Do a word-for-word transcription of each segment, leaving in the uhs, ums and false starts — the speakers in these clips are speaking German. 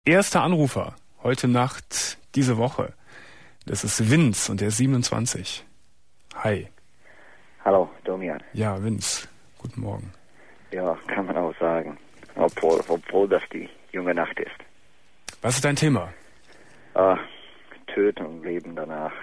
Erster Anrufer heute Nacht, diese Woche. Das ist Vince und der ist siebenundzwanzig. Hi. Hallo, Domian. Ja, Vince. Guten Morgen. Ja, kann man auch sagen. Obwohl, obwohl das die junge Nacht ist. Was ist dein Thema? Ah, Töten und Leben danach.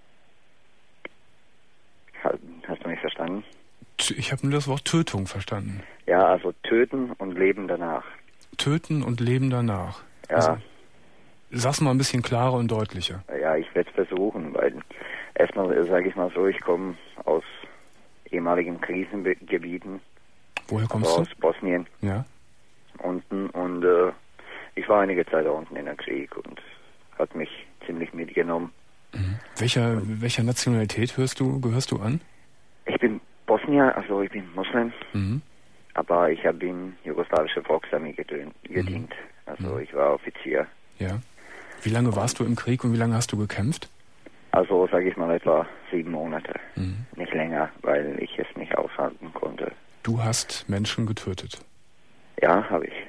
Hast du mich verstanden? Ich habe nur das Wort Tötung verstanden. Ja, also töten und Leben danach. Töten und Leben danach. Ja. Also, sag's mal ein bisschen klarer und deutlicher. Ja, ich werde es versuchen, weil erstmal sage ich mal so, ich komme aus ehemaligen Krisengebieten. Woher kommst also du? Aus Bosnien. Ja. Unten und äh, ich war einige Zeit da unten in der Krieg und hat mich ziemlich mitgenommen. Mhm. Welcher, welcher Nationalität hörst du, gehörst du an? Ich bin Bosnier, also ich bin Muslim, Mhm. aber ich habe in jugoslawischer Volksarmee gedient. Mhm. Also Mhm. ich war Offizier. Ja. Wie lange warst du im Krieg und wie lange hast du gekämpft? Also sage ich mal etwa sieben Monate. Mhm. Nicht länger, weil ich es nicht aushalten konnte. Du hast Menschen getötet. Ja, habe ich.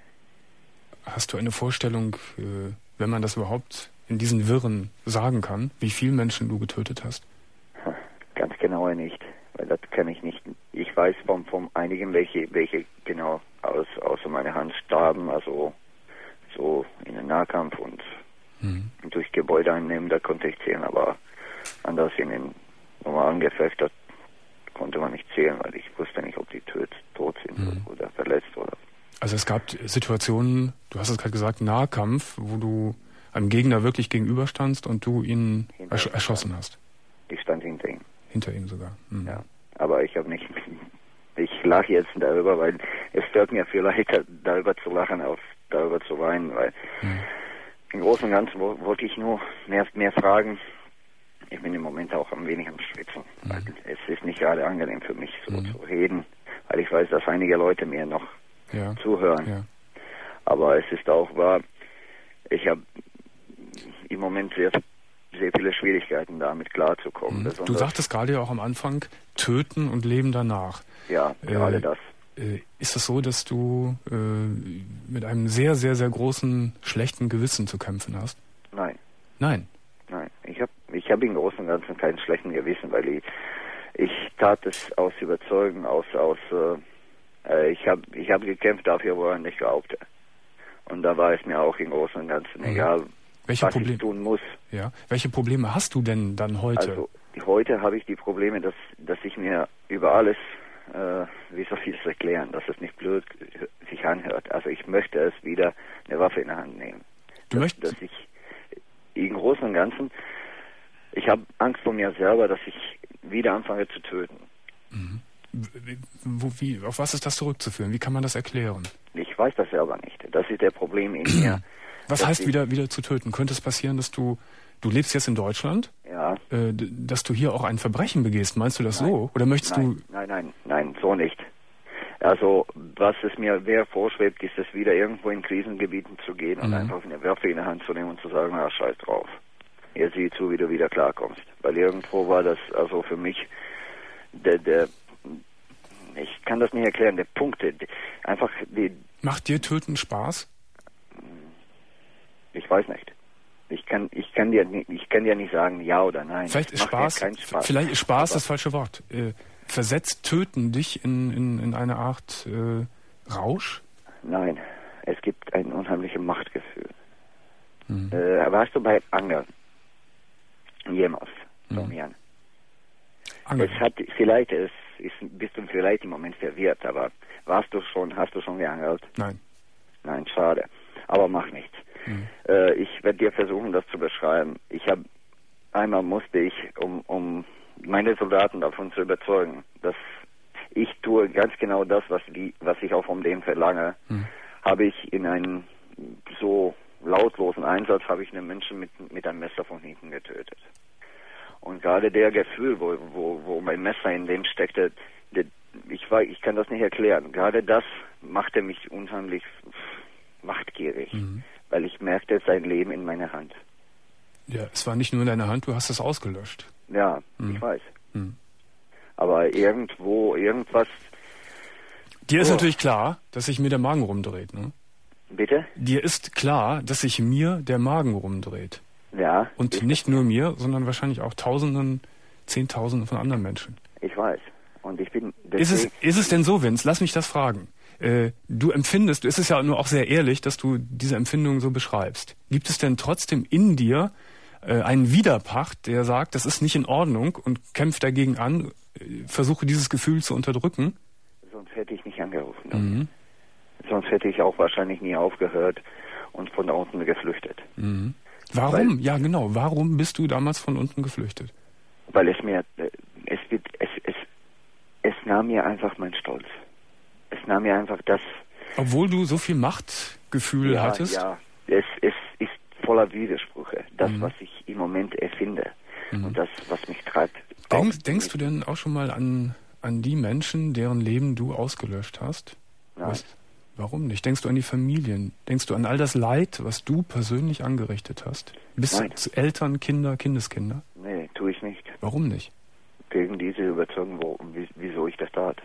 Hast du eine Vorstellung, äh, wenn man das überhaupt in diesen Wirren sagen kann, wie viele Menschen du getötet hast? Ganz genau nicht, weil das kann ich nicht. Ich weiß von, von einigen, welche, welche genau aus, außer meiner Hand starben, also so in den Nahkampf und mhm. durch Gebäude einnehmen, da konnte ich zählen, aber anders in den normalen Gefecht, da konnte man nicht zählen, weil ich wusste nicht, ob die tot, tot sind mhm. oder verletzt oder. Also es gab Situationen, du hast es gerade gesagt, Nahkampf, wo du einem Gegner wirklich gegenüberstandst und du ihn ersch erschossen stand. hast. Ich stand hinter ihm. Hinter ihm sogar. Mhm. Ja, aber ich habe nicht, ich lache jetzt darüber, weil es stört mir vielleicht darüber zu lachen, auf darüber zu weinen, weil mhm. im Großen und Ganzen wollte ich nur mehr, mehr fragen. Ich bin im Moment auch ein wenig am Schwitzen, mhm. weil es ist nicht gerade angenehm für mich so mhm. zu reden, weil ich weiß, dass einige Leute mir noch ja. zuhören. Ja. Aber es ist auch wahr, ich habe im Moment sehr, sehr viele Schwierigkeiten damit klarzukommen. Mhm. Du sagtest gerade ja auch am Anfang, töten und leben danach. Ja, gerade äh, das. Äh, ist es so, dass du äh, mit einem sehr, sehr, sehr großen, schlechten Gewissen zu kämpfen hast? Nein. Nein? Nein. Ich habe ich hab im Großen und Ganzen keinen schlechten Gewissen, weil ich, ich tat es aus Überzeugung, aus, aus äh, ich habe ich hab gekämpft dafür, woran ich glaubte. Und da war es mir auch im Großen und Ganzen mhm. egal, Welche was Problem ich tun muss. Ja. Welche Probleme hast du denn dann heute? Also heute habe ich die Probleme, dass, dass ich mir über alles, äh, wie soll ich es erklären, dass es nicht blöd sich anhört. Also ich möchte es wieder eine Waffe in der Hand nehmen. Du dass, möchtest? Dass ich im Großen und Ganzen, ich habe Angst vor mir selber, dass ich wieder anfange zu töten. Mhm. Wo, wie, auf was ist das zurückzuführen? Wie kann man das erklären? Ich weiß das selber nicht. Das ist der Problem in mir. Was heißt wieder, wieder zu töten? Könnte es passieren, dass du, du lebst jetzt in Deutschland? Ja. Äh, dass du hier auch ein Verbrechen begehst? Meinst du das nein. so? Oder möchtest nein, du... Nein, nein, nein, so nicht. Also, was es mir mehr vorschwebt, ist es wieder irgendwo in Krisengebieten zu gehen und mhm. einfach eine Waffe in der Hand zu nehmen und zu sagen, na, scheiß drauf. Jetzt sieh zu, wie du wieder klarkommst. Weil irgendwo war das, also für mich, der, der, ich kann das nicht erklären, der Punkt, der, einfach die... Macht dir Töten Spaß? Ich weiß nicht. Ich kann, ich kann dir, ich kann dir nicht sagen, ja oder nein. Vielleicht ist Spaß, Spaß, vielleicht ist Spaß das falsche Wort. Äh, versetzt Töten dich in, in, in eine Art äh, Rausch? Nein, es gibt ein unheimliches Machtgefühl. Mhm. Äh, warst du bei Angeln? Jemals, Domian? Mhm. Es hat, vielleicht ist, ist, bist du vielleicht im Moment verwirrt, aber warst du schon, hast du schon geangelt? Nein. Nein, schade. Aber mach nichts. Mhm. Äh, ich werde dir versuchen, das zu beschreiben. Ich habe einmal musste ich, um, um meine Soldaten davon zu überzeugen, dass ich tue ganz genau das, was, die, was ich auch von denen verlange, mhm. habe ich in einem so lautlosen Einsatz habe ich einen Menschen mit, mit einem Messer von hinten getötet. Und gerade der Gefühl, wo, wo, wo mein Messer in dem steckte, der, ich, war, ich kann das nicht erklären. Gerade das machte mich unheimlich machtgierig, mhm. weil ich merkte sein Leben in meiner Hand. Ja, es war nicht nur in deiner Hand, du hast es ausgelöscht. Ja, mhm. ich weiß. Mhm. Aber irgendwo, irgendwas... Dir ist oh. natürlich klar, dass sich mir der Magen rumdreht, ne? Bitte? Dir ist klar, dass sich mir der Magen rumdreht. Ja. Und nicht nur mir, sondern wahrscheinlich auch Tausenden, Zehntausenden von anderen Menschen. Ich weiß. Und ich bin... Ist es, ist es denn so, Vince? Lass mich das fragen. Äh, du empfindest, es ist ja nur auch sehr ehrlich, dass du diese Empfindung so beschreibst. Gibt es denn trotzdem in dir äh, einen Widerpart, der sagt, das ist nicht in Ordnung und kämpft dagegen an, äh, versuche dieses Gefühl zu unterdrücken? Sonst hätte ich nicht angerufen. Mhm. Sonst hätte ich auch wahrscheinlich nie aufgehört und von da unten geflüchtet. Mhm. Warum? Weil, ja, genau. Warum bist du damals von unten geflüchtet? Weil es mir, es wird, es, es, es nahm mir einfach mein Stolz. Es nahm mir einfach das... Obwohl du so viel Machtgefühl ja, hattest? Ja, es, es ist voller Widersprüche. Das, mhm. was ich im Moment erfinde mhm. und das, was mich treibt. Denkst, denkst du denn auch schon mal an, an die Menschen, deren Leben du ausgelöscht hast? Nein. Was, warum nicht? Denkst du an die Familien? Denkst du an all das Leid, was du persönlich angerichtet hast? Bis Nein. zu Eltern, Kinder, Kindeskinder? Nee, tue ich nicht. Warum nicht? Gegen diese Überzeugung, wo, wieso ich das tat.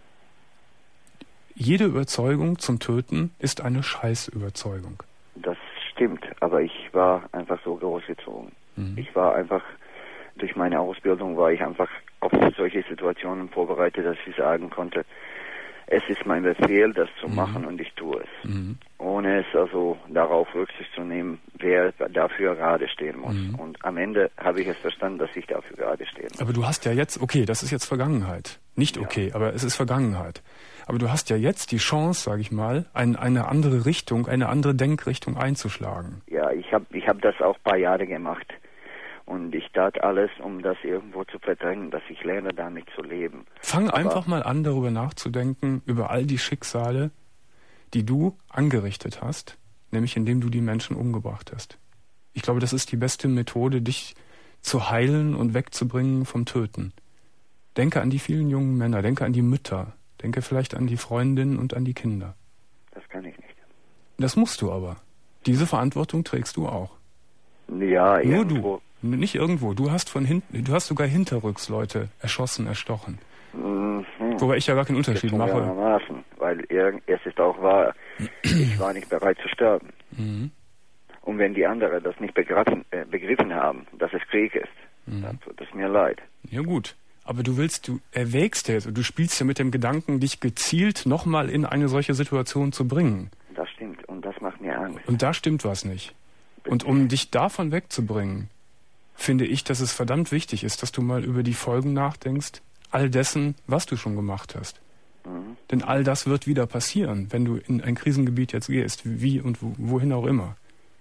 Jede Überzeugung zum Töten ist eine Scheißüberzeugung. Das stimmt, aber ich war einfach so großgezogen. Mhm. Ich war einfach, durch meine Ausbildung war ich einfach auf solche Situationen vorbereitet, dass ich sagen konnte, es ist mein Befehl, das zu mhm. machen und ich tue es. Mhm. Ohne es also darauf Rücksicht zu nehmen, wer dafür gerade stehen muss. Mhm. Und am Ende habe ich es verstanden, dass ich dafür gerade stehen muss. Aber du hast ja jetzt, okay, das ist jetzt Vergangenheit. Nicht okay, ja. aber es ist Vergangenheit. Aber du hast ja jetzt die Chance, sage ich mal, ein, eine andere Richtung, eine andere Denkrichtung einzuschlagen. Ja, ich habe ich hab das auch ein paar Jahre gemacht. Und ich tat alles, um das irgendwo zu verdrängen, dass ich lerne, damit zu leben. Fang Aber einfach mal an, darüber nachzudenken, über all die Schicksale, die du angerichtet hast, nämlich indem du die Menschen umgebracht hast. Ich glaube, das ist die beste Methode, dich zu heilen und wegzubringen vom Töten. Denke an die vielen jungen Männer, denke an die Mütter, denke vielleicht an die Freundinnen und an die Kinder. Das kann ich nicht. Das musst du aber. Diese Verantwortung trägst du auch. Ja, Nur irgendwo. du. Nicht irgendwo. Du hast von hinten, du hast sogar hinterrücks Leute erschossen, erstochen. Mhm. Wobei ich ja gar keinen Unterschied mache. Weil es ist auch wahr, ich war nicht bereit zu sterben. Mhm. Und wenn die anderen das nicht begriffen, äh, begriffen haben, dass es Krieg ist, mhm. dann tut es mir leid. Ja gut. Aber du willst, du erwägst jetzt, du spielst ja mit dem Gedanken, dich gezielt nochmal in eine solche Situation zu bringen. Das stimmt. Und das macht mir Angst. Und da stimmt was nicht. Und um dich davon wegzubringen, finde ich, dass es verdammt wichtig ist, dass du mal über die Folgen nachdenkst, all dessen, was du schon gemacht hast. Mhm. Denn all das wird wieder passieren, wenn du in ein Krisengebiet jetzt gehst, wie und wohin auch immer.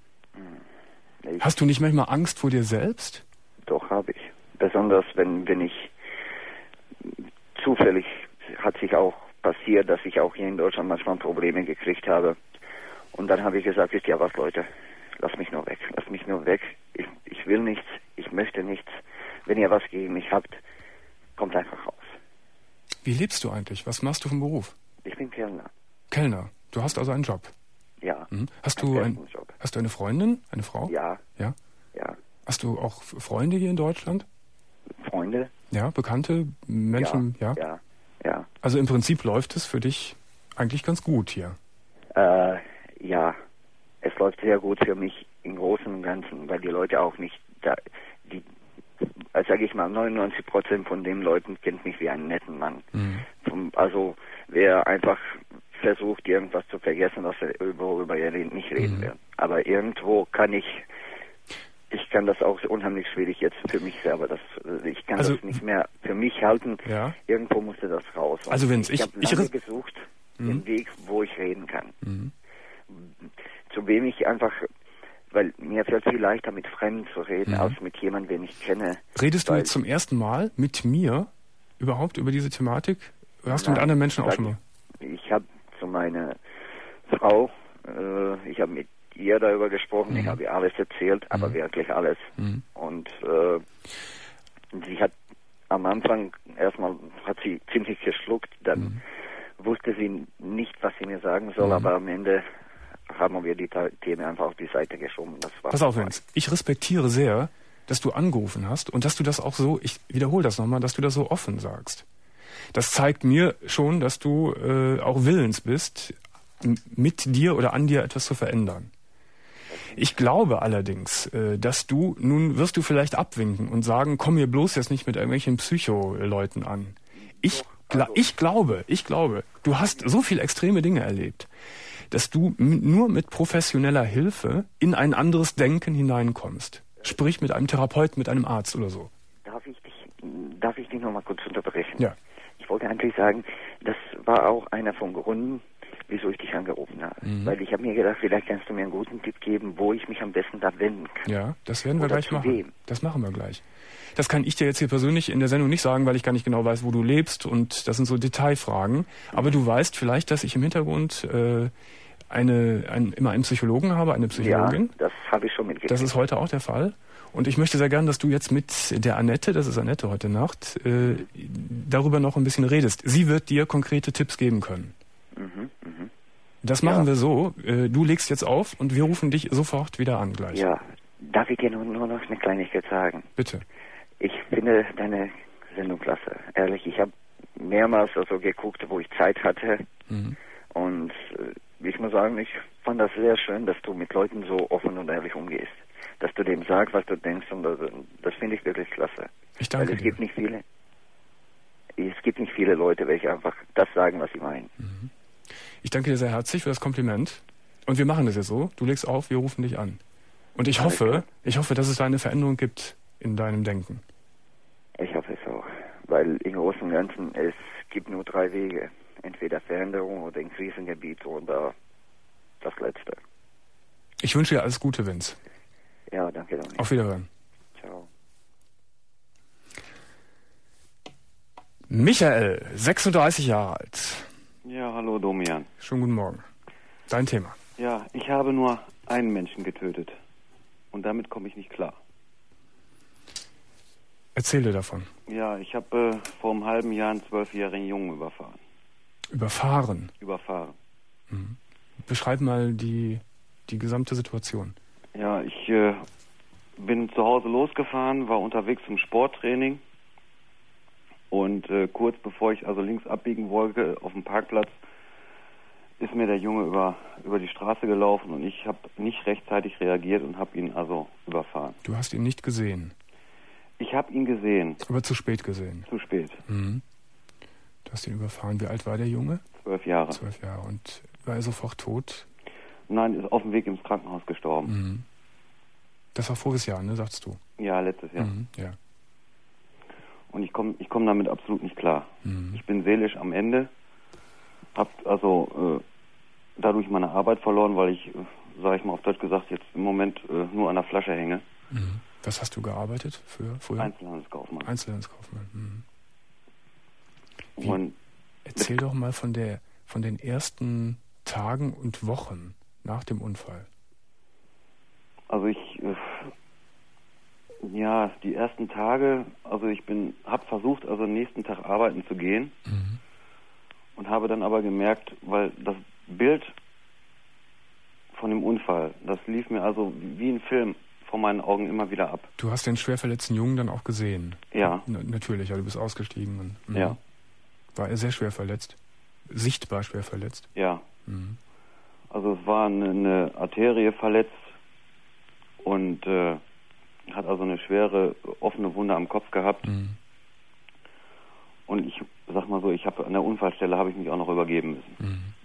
Ich Hast du nicht manchmal Angst vor dir selbst? Doch, habe ich. Besonders, wenn, wenn ich zufällig, hat sich auch passiert, dass ich auch hier in Deutschland manchmal Probleme gekriegt habe. Und dann habe ich gesagt, wisst ihr was, Leute, lass mich nur weg, lass mich nur weg. Ich, ich will nichts, ich möchte nichts. Wenn ihr was gegen mich habt, kommt einfach raus. Wie lebst du eigentlich? Was machst du vom Beruf? Ich bin Kellner. Kellner? Du hast also einen Job? Ja. Mhm. Hast du ein, hast du eine Freundin, eine Frau? Ja. Ja? Ja. Hast du auch Freunde hier in Deutschland? Freunde? Ja, bekannte Menschen? Ja. Ja. Ja. Also im Prinzip läuft es für dich eigentlich ganz gut hier? Äh, ja. Es läuft sehr gut für mich im Großen und Ganzen, weil die Leute auch nicht, da, die, also sage ich mal, neunundneunzig Prozent von den Leuten kennt mich wie einen netten Mann. Mhm. Vom, also wer einfach versucht, irgendwas zu vergessen, was er worüber er nicht reden mhm. will. Aber irgendwo kann ich, ich kann das auch unheimlich schwierig jetzt für mich selber, das, ich kann also, das nicht mehr für mich halten. Ja. Irgendwo musste das raus. Und also Vince, ich, ich habe lange ich gesucht, mhm. den Weg, wo ich reden kann. Mhm. Zu wem ich einfach, weil mir fällt viel leichter mit Fremden zu reden, mhm. als mit jemandem, den ich kenne. Redest du jetzt zum ersten Mal mit mir überhaupt über diese Thematik? Hast du mit anderen Menschen auch schon mal? Ich habe zu meiner Frau, äh, ich habe mit ihr darüber gesprochen, mhm. ich habe ihr alles erzählt, aber mhm. wirklich alles. Mhm. Und äh, sie hat am Anfang erstmal hat sie ziemlich geschluckt, dann mhm. wusste sie nicht, was sie mir sagen soll, mhm. aber am Ende haben wir die Themen einfach auf die Seite geschoben. Das war Pass auf, Vince, ich respektiere sehr, dass du angerufen hast und dass du das auch so, ich wiederhole das nochmal, dass du das so offen sagst. Das zeigt mir schon, dass du äh, auch willens bist, mit dir oder an dir etwas zu verändern. Ich glaube allerdings, dass du, nun wirst du vielleicht abwinken und sagen, komm mir bloß jetzt nicht mit irgendwelchen Psycho-Leuten an. Ich, gla- ich glaube, ich glaube, du hast so viel extreme Dinge erlebt, dass du m- nur mit professioneller Hilfe in ein anderes Denken hineinkommst. Sprich mit einem Therapeuten, mit einem Arzt oder so. Darf ich dich, darf ich dich noch mal kurz unterbrechen? Ja. Ich wollte eigentlich sagen, das war auch einer von Gründen, wieso ich dich angerufen habe. Mhm. Weil ich habe mir gedacht, vielleicht kannst du mir einen guten Tipp geben, wo ich mich am besten da wenden kann. Ja, das werden wir Oder gleich zu machen. wem? Das machen wir gleich. Das kann ich dir jetzt hier persönlich in der Sendung nicht sagen, weil ich gar nicht genau weiß, wo du lebst, und das sind so Detailfragen. Aber du weißt vielleicht, dass ich im Hintergrund äh, eine, ein, immer einen Psychologen habe, eine Psychologin. Ja, das habe ich schon mitgekriegt. Das ist heute auch der Fall. Und ich möchte sehr gern, dass du jetzt mit der Annette, das ist Annette heute Nacht, äh, darüber noch ein bisschen redest. Sie wird dir konkrete Tipps geben können. Mhm, mhm. Das machen Ja. wir so. Äh, du legst jetzt auf und wir rufen dich sofort wieder an gleich. Ja, darf ich dir nur, nur noch eine Kleinigkeit sagen? Bitte. Ich finde deine Sendung klasse. Ehrlich, ich habe mehrmals also geguckt, wo ich Zeit hatte. Mhm. Und äh, ich muss sagen, ich fand das sehr schön, dass du mit Leuten so offen und ehrlich umgehst. Dass du dem sagst, was du denkst, und das, das finde ich wirklich klasse. Ich danke Weil es dir. gibt nicht viele, es gibt nicht viele Leute, welche einfach das sagen, was sie meinen. Mhm. Ich danke dir sehr herzlich für das Kompliment. Und wir machen das jetzt so. Du legst auf, wir rufen dich an. Und ich Alles hoffe, klar. ich hoffe, dass es da eine Veränderung gibt in deinem Denken. Ich hoffe es auch. Weil im Großen und Ganzen, es gibt nur drei Wege. Entweder Veränderung oder ein Krisengebiet oder das Letzte. Ich wünsche dir alles Gute, Vince. Ja, danke, Dominik. Auf Wiederhören. Ciao. Michael, sechsunddreißig Jahre alt. Ja, hallo Domian. Schönen guten Morgen. Dein Thema. Ja, ich habe nur einen Menschen getötet. Und damit komme ich nicht klar. Erzähl dir davon. Ja, ich habe äh, vor einem halben Jahr einen zwölfjährigen Jungen überfahren. Überfahren. Überfahren. Mhm. Beschreib mal die, die gesamte Situation. Ja, ich äh, bin zu Hause losgefahren, war unterwegs zum Sporttraining. Und äh, kurz bevor ich also links abbiegen wollte auf dem Parkplatz, ist mir der Junge über, über die Straße gelaufen und ich habe nicht rechtzeitig reagiert und habe ihn also überfahren. Du hast ihn nicht gesehen, Ich habe ihn gesehen, aber zu spät gesehen. zu spät, Mhm. Du hast ihn überfahren. Wie alt war der Junge? zwölf Jahre. Zwölf Jahre. Und war er sofort tot? Nein, ist auf dem Weg ins Krankenhaus gestorben. Mhm. Das war voriges Jahr, ne, sagst du? Ja, letztes Jahr. Mhm. Ja. Und ich komme ich komm damit absolut nicht klar. Mhm. Ich bin seelisch am Ende, hab also äh, dadurch meine Arbeit verloren, weil ich, äh, sage ich mal auf Deutsch gesagt, jetzt im Moment äh, nur an der Flasche hänge. Mhm. Was hast du gearbeitet für früher? Einzelhandelskaufmann. Einzelhandelskaufmann. Mhm. Wie- Und Erzähl doch mal von der, von den ersten Tagen und Wochen nach dem Unfall. also ich, äh, ja, die ersten Tage, also ich bin, habe versucht, also am nächsten Tag arbeiten zu gehen. Mhm. Und habe dann aber gemerkt, weil das Bild von dem Unfall, das lief mir also wie ein Film vor meinen Augen immer wieder ab. Du hast den schwer verletzten Jungen dann auch gesehen? Ja. N- natürlich, ja, du bist ausgestiegen. Und, mhm. Ja. War er sehr schwer verletzt? Sichtbar schwer verletzt? Ja. Mhm. Also es war eine, eine Arterie verletzt und äh, hat also eine schwere offene Wunde am Kopf gehabt. Mhm. Und ich sag mal so, ich habe an der Unfallstelle habe ich mich auch noch übergeben müssen.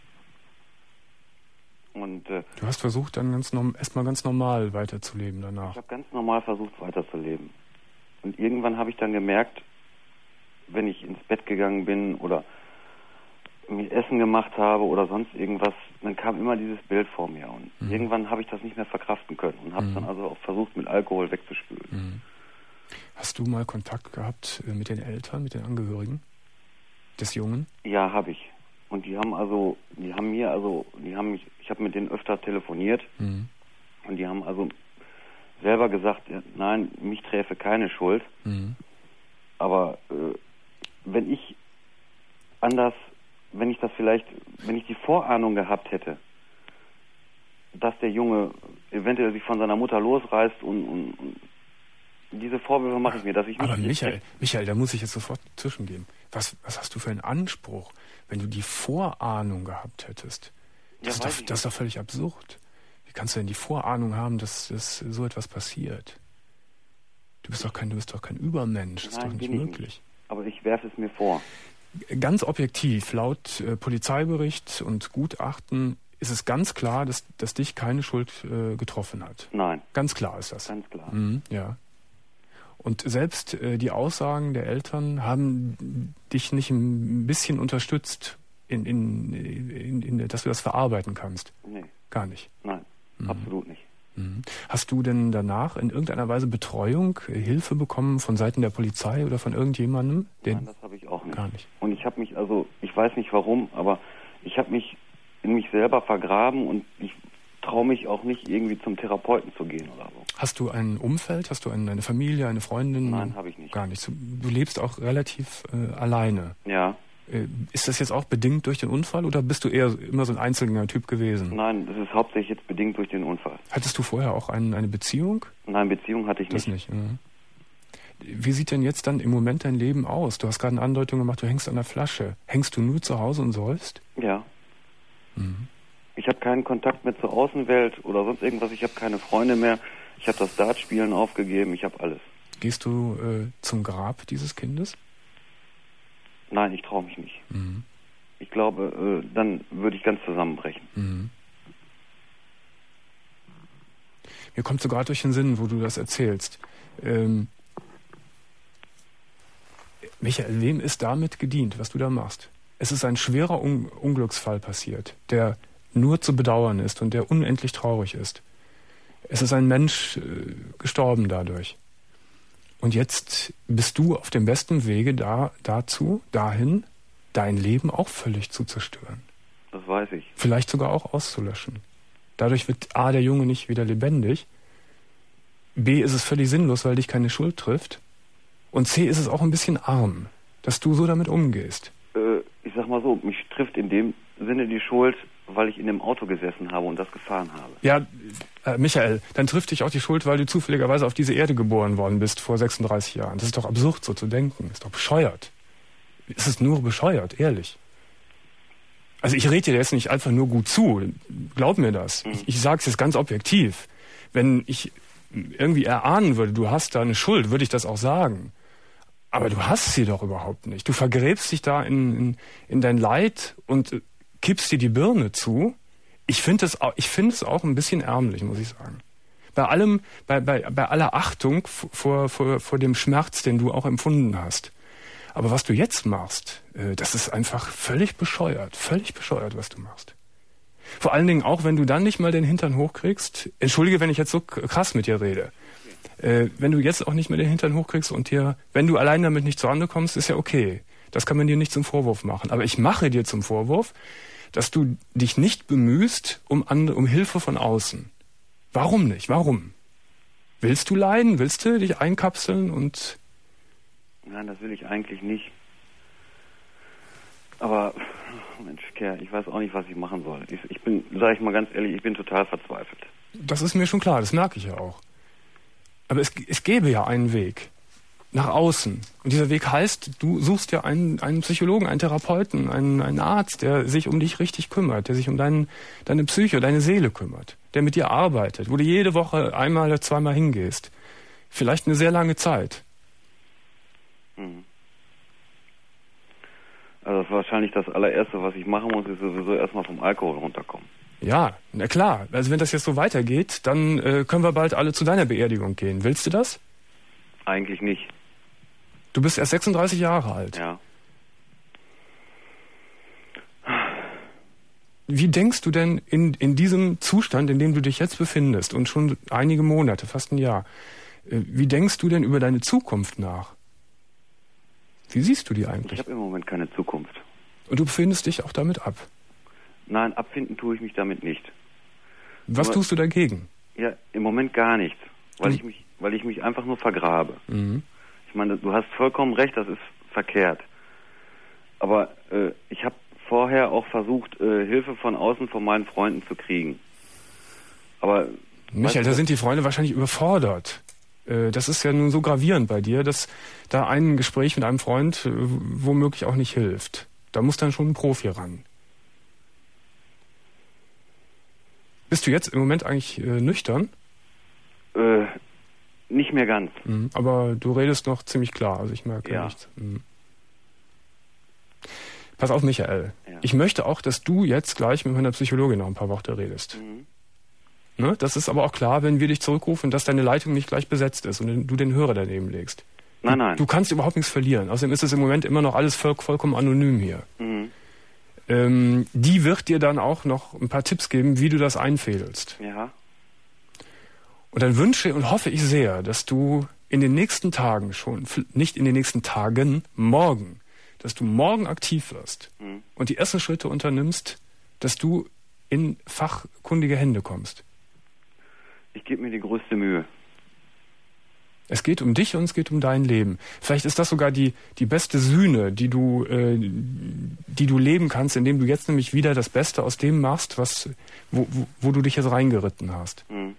Mhm. Und äh, Du hast versucht, dann ganz norm- erstmal ganz normal weiterzuleben danach. ich habe ganz normal versucht weiterzuleben. Und irgendwann habe ich dann gemerkt, wenn ich ins Bett gegangen bin oder mir Essen gemacht habe oder sonst irgendwas, dann kam immer dieses Bild vor mir. Und Mhm. irgendwann habe ich das nicht mehr verkraften können und habe es Mhm. dann also auch versucht, mit Alkohol wegzuspülen. Mhm. Hast du mal Kontakt gehabt äh, mit den Eltern, mit den Angehörigen des Jungen? Ja, habe ich. Und die haben also, die haben mir also, die haben mich, ich habe mit denen öfter telefoniert Mhm. und die haben also selber gesagt, ja, nein, mich träfe keine Schuld. Mhm. Aber äh, wenn ich anders, wenn ich das vielleicht, wenn ich die Vorahnung gehabt hätte, dass der Junge eventuell sich von seiner Mutter losreißt und, und, und diese Vorwürfe mache ich mir, dass ich Aber nicht... Michael, Michael, da muss ich jetzt sofort zwischengehen. Was, was hast du für einen Anspruch, wenn du die Vorahnung gehabt hättest, Das, ja, ist, doch, das ist doch völlig absurd. Wie kannst du denn die Vorahnung haben, dass, dass so etwas passiert? Du bist doch kein, du bist doch kein Übermensch. Das Nein, ist doch nicht möglich. Nicht. Aber ich werfe es mir vor. Ganz objektiv, laut äh, Polizeibericht und Gutachten ist es ganz klar, dass, dass dich keine Schuld äh, getroffen hat. Nein. Ganz klar ist das. Ganz klar. Mhm, ja. Und selbst äh, die Aussagen der Eltern haben dich nicht ein bisschen unterstützt, in, in, in, in, dass du das verarbeiten kannst. Nee. Gar nicht. Nein, mhm. absolut nicht. Mhm. Hast du denn danach in irgendeiner Weise Betreuung, Hilfe bekommen von Seiten der Polizei oder von irgendjemandem? Nein, das habe ich auch nicht. Gar nicht. Und ich habe mich, also ich weiß nicht warum, aber ich habe mich in mich selber vergraben und ich traue mich auch nicht irgendwie zum Therapeuten zu gehen oder so. Hast du ein Umfeld? Hast du eine, eine Familie, eine Freundin? Nein, habe ich nicht. Gar nicht. Du lebst auch relativ äh, alleine. Ja. Äh, ist das jetzt auch bedingt durch den Unfall oder bist du eher immer so ein Einzelgänger-Typ gewesen? Nein, das ist hauptsächlich jetzt bedingt durch den Unfall. Hattest du vorher auch ein, eine Beziehung? Nein, Beziehung hatte ich nicht. Das nicht. Ja. Wie sieht denn jetzt dann im Moment dein Leben aus? Du hast gerade eine Andeutung gemacht, du hängst an der Flasche. Hängst du nur zu Hause und säufst? Ja. Mhm. Ich habe keinen Kontakt mehr zur Außenwelt oder sonst irgendwas. Ich habe keine Freunde mehr. Ich habe das Dartspielen aufgegeben. Ich habe alles. Gehst du äh, zum Grab dieses Kindes? Nein, ich traue mich nicht. Mhm. Ich glaube, äh, dann würde ich ganz zusammenbrechen. Mhm. Mir kommt so gerade durch den Sinn, wo du das erzählst. Ähm, Michael, wem ist damit gedient, was du da machst? Es ist ein schwerer Un- Unglücksfall passiert, der nur zu bedauern ist und der unendlich traurig ist. Es ist ein Mensch äh, gestorben dadurch. Und jetzt bist du auf dem besten Wege da, dazu, dahin, dein Leben auch völlig zu zerstören. Das weiß ich. Vielleicht sogar auch auszulöschen. Dadurch wird A, der Junge nicht wieder lebendig, B, ist es völlig sinnlos, weil dich keine Schuld trifft, und C, ist es auch ein bisschen arm, dass du so damit umgehst. Äh, ich sag mal so, mich trifft in dem Sinne die Schuld, weil ich in dem Auto gesessen habe und das gefahren habe. Ja, äh, Michael, dann trifft dich auch die Schuld, weil du zufälligerweise auf diese Erde geboren worden bist vor sechsunddreißig Jahren. Das ist doch absurd, so zu denken. Das ist doch bescheuert. Es ist nur bescheuert, ehrlich. Also ich rede dir jetzt nicht einfach nur gut zu. Glaub mir das. Mhm. Ich, ich sage es jetzt ganz objektiv. Wenn ich irgendwie erahnen würde, du hast da eine Schuld, würde ich das auch sagen. Aber du hast sie doch überhaupt nicht. Du vergräbst dich da in, in, in dein Leid und kippst dir die Birne zu. Ich finde es auch, ich finde es auch ein bisschen ärmlich, muss ich sagen. Bei allem, bei, bei, bei aller Achtung vor, vor, vor dem Schmerz, den du auch empfunden hast. Aber was du jetzt machst, äh, das ist einfach völlig bescheuert. Völlig bescheuert, was du machst. Vor allen Dingen auch, wenn du dann nicht mal den Hintern hochkriegst. Entschuldige, wenn ich jetzt so krass mit dir rede. Äh, wenn du jetzt auch nicht mehr den Hintern hochkriegst und dir, wenn du allein damit nicht zurande kommst, ist ja okay. Das kann man dir nicht zum Vorwurf machen. Aber ich mache dir zum Vorwurf, dass du dich nicht bemühst um, andere, um Hilfe von außen. Warum nicht? Warum? Willst du leiden? Willst du dich einkapseln und... Nein, das will ich eigentlich nicht. Aber, Mensch, Kerl, ich weiß auch nicht, was ich machen soll. Ich, ich bin, sage ich mal ganz ehrlich, ich bin total verzweifelt. Das ist mir schon klar, das merke ich ja auch. Aber es, es gäbe ja einen Weg nach außen. Und dieser Weg heißt, du suchst ja einen, einen Psychologen, einen Therapeuten, einen, einen Arzt, der sich um dich richtig kümmert, der sich um dein, deine Psyche, deine Seele kümmert, der mit dir arbeitet, wo du jede Woche einmal oder zweimal hingehst. Vielleicht eine sehr lange Zeit. Mhm. Also das ist wahrscheinlich das allererste, was ich machen muss, ist sowieso erstmal vom Alkohol runterkommen. Ja, na klar. Also wenn das jetzt so weitergeht, dann äh, können wir bald alle zu deiner Beerdigung gehen. Willst du das? Eigentlich nicht. Du bist erst sechsunddreißig Jahre alt. Ja. Wie denkst du denn in, in diesem Zustand, in dem du dich jetzt befindest und schon einige Monate, fast ein Jahr, äh, wie denkst du denn über deine Zukunft nach? Wie siehst du die eigentlich? Ich habe im Moment keine Zukunft. Und du findest dich auch damit ab? Nein, abfinden tue ich mich damit nicht. Was Aber, tust du dagegen? Ja, im Moment gar nichts, weil Mhm. ich mich, weil ich mich einfach nur vergrabe. Mhm. Ich meine, du hast vollkommen recht, das ist verkehrt. Aber äh, ich habe vorher auch versucht, äh, Hilfe von außen von meinen Freunden zu kriegen. Aber Michael, da sind die Freunde wahrscheinlich überfordert. Äh, das ist ja nun so gravierend bei dir, dass da ein Gespräch mit einem Freund äh, womöglich auch nicht hilft. Da muss dann schon ein Profi ran. Bist du jetzt im Moment eigentlich äh, nüchtern? Äh, nicht mehr ganz. Mhm. Aber du redest noch ziemlich klar, also ich merke ja. nichts. Mhm. Pass auf, Michael. Ja. Ich möchte auch, dass du jetzt gleich mit meiner Psychologin noch ein paar Worte redest. Mhm. Ne? Das ist aber auch klar, wenn wir dich zurückrufen, dass deine Leitung nicht gleich besetzt ist und du den Hörer daneben legst. Nein, nein. Du kannst überhaupt nichts verlieren. Außerdem ist es im Moment immer noch alles voll, vollkommen anonym hier. Mhm. Ähm, die wird dir dann auch noch ein paar Tipps geben, wie du das einfädelst. Ja. Und dann wünsche und hoffe ich sehr, dass du in den nächsten Tagen schon, nicht in den nächsten Tagen, morgen, dass du morgen aktiv wirst mhm. und die ersten Schritte unternimmst, dass du in fachkundige Hände kommst. Ich gebe mir die größte Mühe. Es geht um dich und es geht um dein Leben. Vielleicht ist das sogar die, die beste Sühne, die du, äh, die du leben kannst, indem du jetzt nämlich wieder das Beste aus dem machst, was, wo, wo, wo du dich jetzt reingeritten hast. Mhm.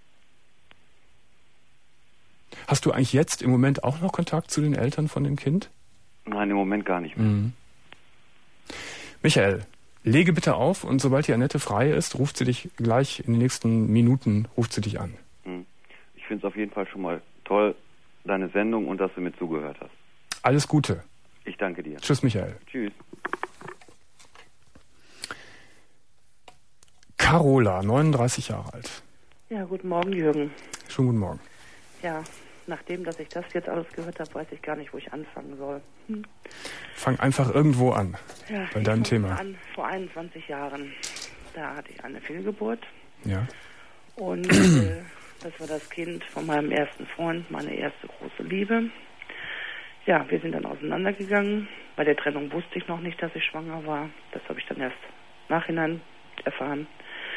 Hast du eigentlich jetzt im Moment auch noch Kontakt zu den Eltern von dem Kind? Nein, im Moment gar nicht mehr. Mhm. Michael, lege bitte auf und sobald die Annette frei ist, ruft sie dich gleich in den nächsten Minuten, ruft sie dich an. Mhm. Ich finde es auf jeden Fall schon mal toll, deine Sendung und dass du mir zugehört hast. Alles Gute. Ich danke dir. Tschüss, Michael. Tschüss. Carola, neununddreißig Jahre alt. Ja, guten Morgen, Jürgen. Schönen guten Morgen. Ja, nachdem, dass ich das jetzt alles gehört habe, weiß ich gar nicht, wo ich anfangen soll. Hm. Fang einfach irgendwo an, ja, bei deinem Thema. An, vor einundzwanzig Jahren, da hatte ich eine Fehlgeburt. Ja. Und äh, das war das Kind von meinem ersten Freund, meine erste große Liebe. Ja, wir sind dann auseinandergegangen. Bei der Trennung wusste ich noch nicht, dass ich schwanger war. Das habe ich dann erst nachhinein erfahren.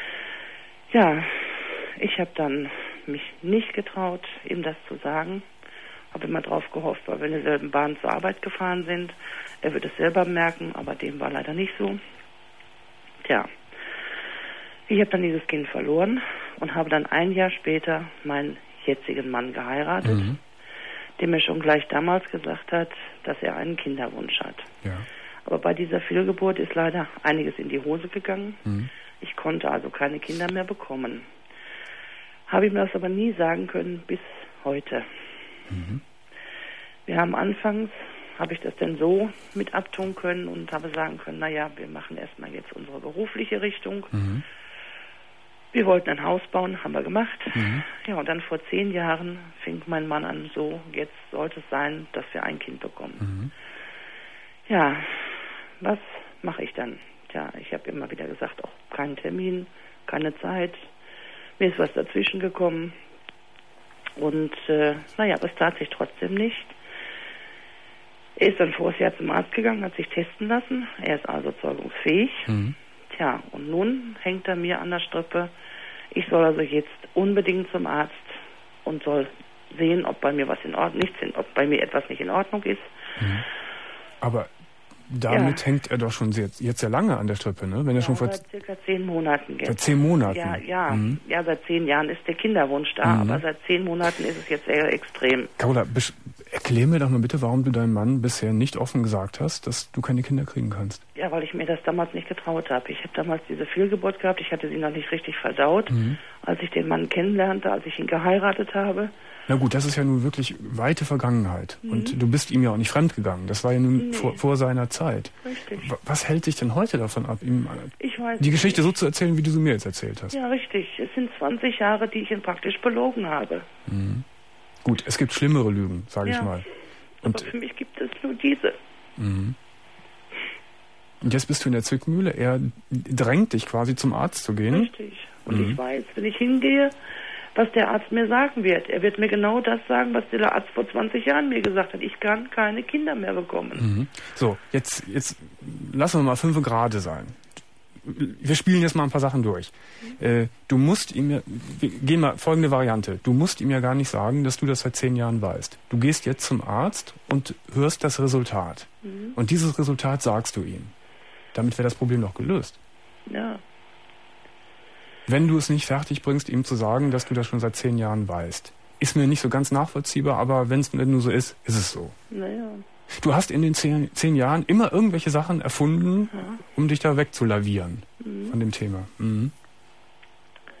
Ja, ich habe dann mich nicht getraut, ihm das zu sagen. Habe immer drauf gehofft, weil wir in derselben Bahn zur Arbeit gefahren sind. Er wird es selber merken, aber dem war leider nicht so. Tja, ich habe dann dieses Kind verloren und habe dann ein Jahr später meinen jetzigen Mann geheiratet, mhm. der mir schon gleich damals gesagt hat, dass er einen Kinderwunsch hat. Ja. Aber bei dieser Fehlgeburt ist leider einiges in die Hose gegangen. Mhm. Ich konnte also keine Kinder mehr bekommen. Habe ihm das aber nie sagen können bis heute. Mhm. Wir haben anfangs, habe ich das denn so mit abtun können und habe sagen können, naja, wir machen erstmal jetzt unsere berufliche Richtung. Mhm. Wir wollten ein Haus bauen, haben wir gemacht. Mhm. Ja, und dann vor zehn Jahren fing mein Mann an, so, jetzt sollte es sein, dass wir ein Kind bekommen. Mhm. Ja, was mache ich dann? Tja, ich habe immer wieder gesagt, auch keinen Termin, keine Zeit. Mir ist was dazwischen gekommen. Und äh, naja, aber es tat sich trotzdem nicht. Er ist dann vor das Jahr zum Arzt gegangen, hat sich testen lassen. Er ist also zeugungsfähig. Mhm. Tja, und nun hängt er mir an der Strippe. Ich soll also jetzt unbedingt zum Arzt und soll sehen, ob bei mir was in Ordnung nichts sind, ob bei mir etwas nicht in Ordnung ist. Mhm. Aber damit ja. hängt er doch schon sehr, jetzt sehr lange an der Strippe, ne? Wenn er ja, schon vor seit circa zehn Monaten jetzt. Seit zehn Monaten? Ja, ja, mhm. ja, seit zehn Jahren ist der Kinderwunsch da, mhm. aber seit zehn Monaten ist es jetzt sehr extrem. Carola, erklär mir doch mal bitte, warum du deinem Mann bisher nicht offen gesagt hast, dass du keine Kinder kriegen kannst. Ja, weil ich mir das damals nicht getraut habe. Ich habe damals diese Fehlgeburt gehabt, ich hatte sie noch nicht richtig verdaut, mhm. als ich den Mann kennenlernte, als ich ihn geheiratet habe. Na gut, das ist ja nun wirklich weite Vergangenheit. Mhm. Und du bist ihm ja auch nicht fremdgegangen. Das war ja nun nee. vor, vor seiner Zeit. Richtig. Was hält dich denn heute davon ab, ihm ich weiß die Geschichte nicht. so zu erzählen, wie du sie mir jetzt erzählt hast? Ja, richtig. Es sind zwanzig Jahre, die ich ihn praktisch belogen habe. Mhm. Gut, es gibt schlimmere Lügen, sage ja. ich mal. Und aber für mich gibt es nur diese. Mhm. Und jetzt bist du in der Zwickmühle. Er drängt dich quasi zum Arzt zu gehen. Richtig. Und mhm. ich weiß, wenn ich hingehe, was der Arzt mir sagen wird. Er wird mir genau das sagen, was der Arzt vor zwanzig Jahren mir gesagt hat. Ich kann keine Kinder mehr bekommen. Mhm. So, jetzt, jetzt lassen wir mal fünf Grade sein. Wir spielen jetzt mal ein paar Sachen durch. Mhm. Äh, du musst ihm ja, wir gehen mal folgende Variante. Du musst ihm ja gar nicht sagen, dass du das seit zehn Jahren weißt. Du gehst jetzt zum Arzt und hörst das Resultat. Mhm. Und dieses Resultat sagst du ihm. Damit wäre das Problem doch gelöst. Ja. Wenn du es nicht fertig bringst, ihm zu sagen, dass du das schon seit zehn Jahren weißt. Ist mir nicht so ganz nachvollziehbar, aber wenn es nur so ist, ist es so. Naja. Du hast in den zehn, zehn Jahren immer irgendwelche Sachen erfunden, ja. um dich da wegzulavieren mhm. von dem Thema. Mhm.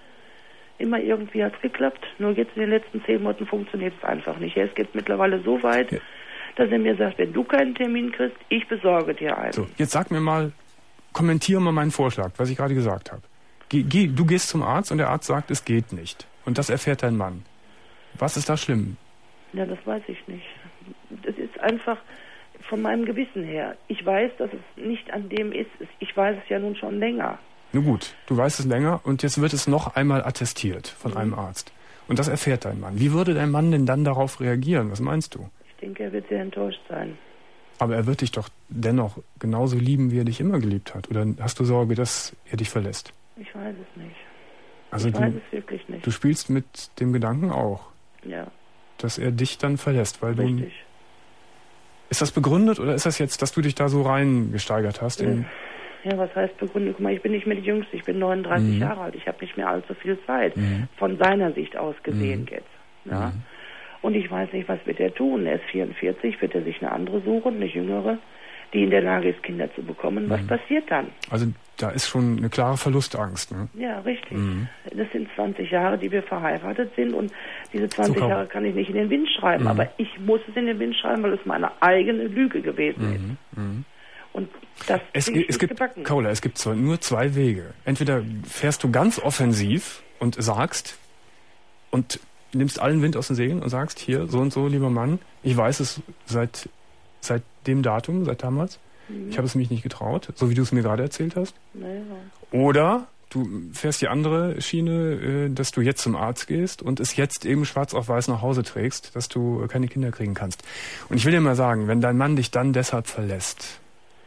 Immer irgendwie hat es geklappt. Nur jetzt in den letzten zehn Monaten funktioniert es einfach nicht. Es geht mittlerweile so weit, ja. dass er mir sagt, wenn du keinen Termin kriegst, ich besorge dir einen. So, jetzt sag mir mal, kommentiere mal meinen Vorschlag, was ich gerade gesagt habe. Geh, geh, du gehst zum Arzt und der Arzt sagt, es geht nicht. Und das erfährt dein Mann. Was ist da schlimm? Ja, das weiß ich nicht. Das ist einfach von meinem Gewissen her. Ich weiß, dass es nicht an dem ist. Ich weiß es ja nun schon länger. Nun gut, du weißt es länger und jetzt wird es noch einmal attestiert von mhm. einem Arzt. Und das erfährt dein Mann. Wie würde dein Mann denn dann darauf reagieren? Was meinst du? Ich denke, er wird sehr enttäuscht sein. Aber er wird dich doch dennoch genauso lieben, wie er dich immer geliebt hat. Oder hast du Sorge, dass er dich verlässt? Ich weiß es nicht. Also ich du, weiß es wirklich nicht. Du spielst mit dem Gedanken auch, ja. dass er dich dann verlässt, weil Richtig. du... Ist das begründet oder ist das jetzt, dass du dich da so reingesteigert hast? In ja, was heißt begründet? Guck mal, ich bin nicht mehr die Jüngste, ich bin neununddreißig mhm. Jahre alt, ich habe nicht mehr allzu viel Zeit, mhm. von seiner Sicht aus gesehen mhm. jetzt. Ja? Mhm. Und ich weiß nicht, was wird er tun. Er ist vierundvierzig, wird er sich eine andere suchen, eine jüngere, die in der Lage ist, Kinder zu bekommen. Was mhm. passiert dann? Also da ist schon eine klare Verlustangst, ne? Ja, richtig. Mhm. Das sind zwanzig Jahre, die wir verheiratet sind und diese zwanzig so Jahre kann ich nicht in den Wind schreiben, mhm. aber ich muss es in den Wind schreiben, weil es meine eigene Lüge gewesen mhm. ist. Mhm. Und das es, es gibt, gebacken. Carola, es gibt zwar nur zwei Wege. Entweder fährst du ganz offensiv und sagst und nimmst allen Wind aus den Segeln und sagst, hier, so und so, lieber Mann, ich weiß es seit, seit dem Datum, seit damals. Mhm. Ich habe es mich nicht getraut, so wie du es mir gerade erzählt hast. Naja. Oder du fährst die andere Schiene, dass du jetzt zum Arzt gehst und es jetzt eben schwarz auf weiß nach Hause trägst, dass du keine Kinder kriegen kannst. Und ich will dir mal sagen, wenn dein Mann dich dann deshalb verlässt,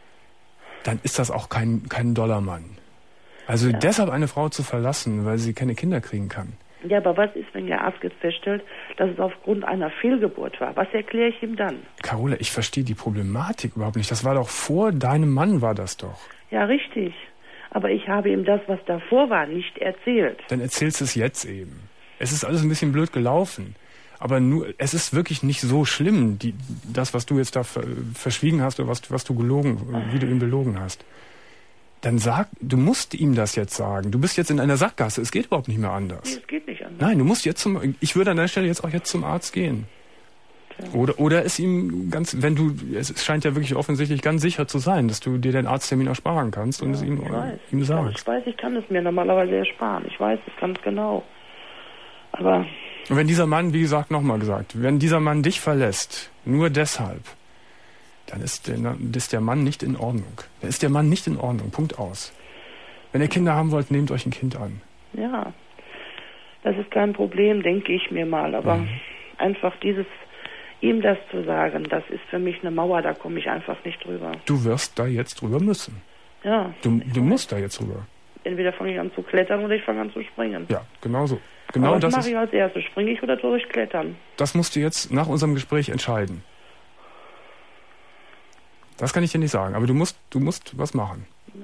dann ist das auch kein, kein Dollarmann. Also ja. deshalb eine Frau zu verlassen, weil sie keine Kinder kriegen kann. Ja, aber was ist, wenn der Arzt jetzt feststellt, dass es aufgrund einer Fehlgeburt war? Was erkläre ich ihm dann? Carola, ich verstehe die Problematik überhaupt nicht. Das war doch vor deinem Mann, war das doch. Ja, richtig. Aber ich habe ihm das, was davor war, nicht erzählt. Dann erzählst du es jetzt eben. Es ist alles ein bisschen blöd gelaufen. Aber nur, es ist wirklich nicht so schlimm, die, das, was du jetzt da verschwiegen hast oder was, was du gelogen, wie du ihn belogen hast. Dann sag, du musst ihm das jetzt sagen. Du bist jetzt in einer Sackgasse. Es geht überhaupt nicht mehr anders. Nee, es geht nicht anders. Nein, du musst jetzt zum, ich würde an der Stelle jetzt auch jetzt zum Arzt gehen. Ja. Oder, oder es ihm ganz, wenn du, es scheint ja wirklich offensichtlich ganz sicher zu sein, dass du dir den Arzttermin ersparen kannst und ja, es ihm, äh, ihm sagst. Ich weiß, ich kann es mir normalerweise ersparen. Ich weiß es ganz genau. Aber... Und wenn dieser Mann, wie gesagt, nochmal gesagt, wenn dieser Mann dich verlässt, nur deshalb, dann ist der, ist der Mann nicht in Ordnung. Dann ist der Mann nicht in Ordnung. Punkt aus. Wenn ihr Kinder haben wollt, nehmt euch ein Kind an. Ja, das ist kein Problem, denke ich mir mal. Aber mhm. einfach dieses, ihm das zu sagen, das ist für mich eine Mauer, da komme ich einfach nicht drüber. Du wirst da jetzt drüber müssen. Ja. Du, du musst da jetzt drüber. Entweder fange ich an zu klettern oder ich fange an zu springen. Ja, genau so. Genau. Aber was das mache ich als erstes? Springe ich oder durch Klettern? Das musst du jetzt nach unserem Gespräch entscheiden. Das kann ich dir nicht sagen, aber du musst, du musst was machen. Ja.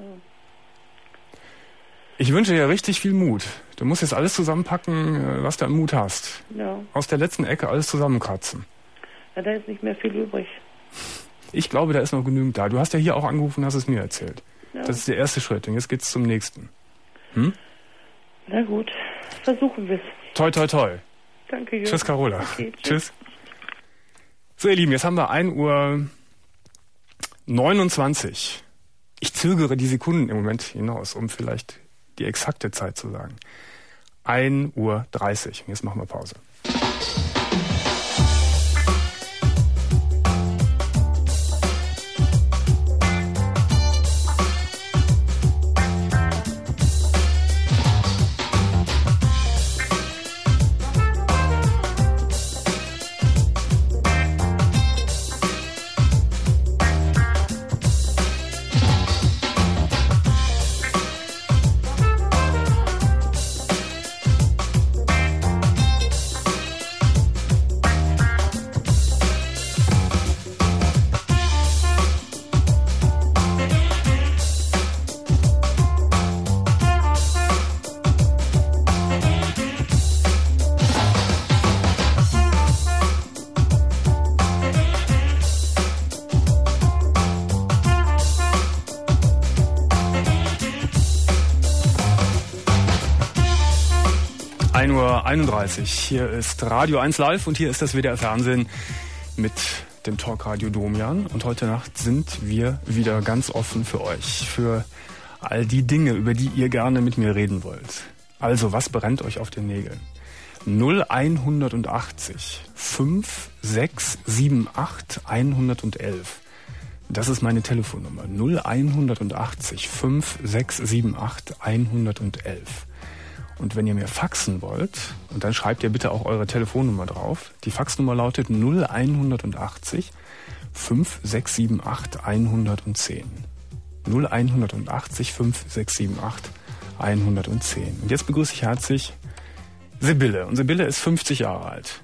Ich wünsche dir richtig viel Mut. Du musst jetzt alles zusammenpacken, was du an Mut hast. Ja. Aus der letzten Ecke alles zusammenkratzen. Ja, da ist nicht mehr viel übrig. Ich glaube, da ist noch genügend da. Du hast ja hier auch angerufen, hast es mir erzählt. Ja. Das ist der erste Schritt und jetzt geht's zum nächsten. Hm? Na gut, versuchen wir es. Toi, toi, toi. Danke, Jürgen. Tschüss, Carola. Okay, tschüss. tschüss. So, ihr Lieben, jetzt haben wir ein Uhr neunundzwanzig. Ich zögere die Sekunden im Moment hinaus, um vielleicht die exakte Zeit zu sagen. ein Uhr dreißig. Jetzt machen wir Pause. Uhr einunddreißig. Hier ist Radio eins Live und hier ist das W D R Fernsehen mit dem Talkradio Domian. Und heute Nacht sind wir wieder ganz offen für euch, für all die Dinge, über die ihr gerne mit mir reden wollt. Also, was brennt euch auf den Nägeln? null einhundertachtzig fünf sechs sieben acht hundertelf. Das ist meine Telefonnummer. null einhundertachtzig fünf sechs sieben acht hundertelf. Und wenn ihr mir faxen wollt, und dann schreibt ihr bitte auch eure Telefonnummer drauf. Die Faxnummer lautet null einhundertachtzig fünf sechs sieben acht hundertzehn. null einhundertachtzig fünf sechs sieben acht hundertzehn. Und jetzt begrüße ich herzlich Sibylle. Und Sibylle ist fünfzig Jahre alt.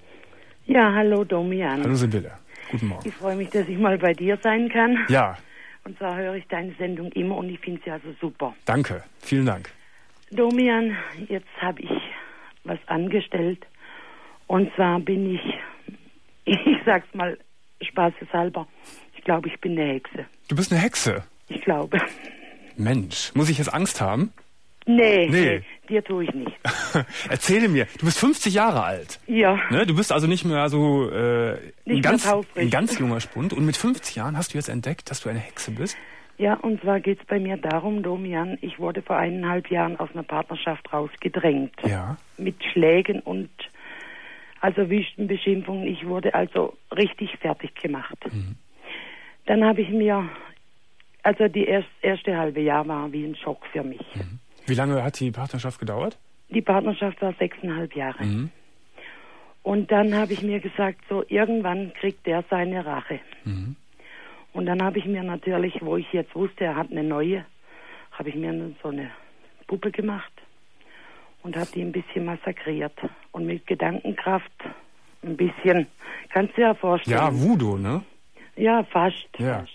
Ja, hallo Domian. Hallo Sibylle. Guten Morgen. Ich freue mich, dass ich mal bei dir sein kann. Ja. Und zwar höre ich deine Sendung immer und ich finde sie also super. Danke. Vielen Dank. Domian, jetzt habe ich was angestellt. Und zwar bin ich, ich sag's mal spaßeshalber, ich glaube, ich bin eine Hexe. Du bist eine Hexe? Ich glaube. Mensch, muss ich jetzt Angst haben? Nee, nee, nee, dir tue ich nicht. Erzähle mir, du bist fünfzig Jahre alt. Ja. Ne? Du bist also nicht mehr so äh, nicht ein, ganz, mehr ein ganz junger Spund. Und mit fünfzig Jahren hast du jetzt entdeckt, dass du eine Hexe bist? Ja, und zwar geht's bei mir darum, Domian, ich wurde vor eineinhalb Jahren aus einer Partnerschaft rausgedrängt. Ja. Mit Schlägen und also Wüstenbeschimpfungen. Ich wurde also richtig fertig gemacht. Mhm. Dann habe ich mir, also die erst, erste halbe Jahr war wie ein Schock für mich. Mhm. Wie lange hat die Partnerschaft gedauert? Die Partnerschaft war sechseinhalb Jahre. Mhm. Und dann habe ich mir gesagt, so irgendwann kriegt der seine Rache. Mhm. Und dann habe ich mir natürlich, wo ich jetzt wusste, er hat eine neue, habe ich mir so eine Puppe gemacht und habe die ein bisschen massakriert. Und mit Gedankenkraft ein bisschen, kannst du dir ja vorstellen. Ja, Voodoo, ne? Ja, fast. Ja. fast.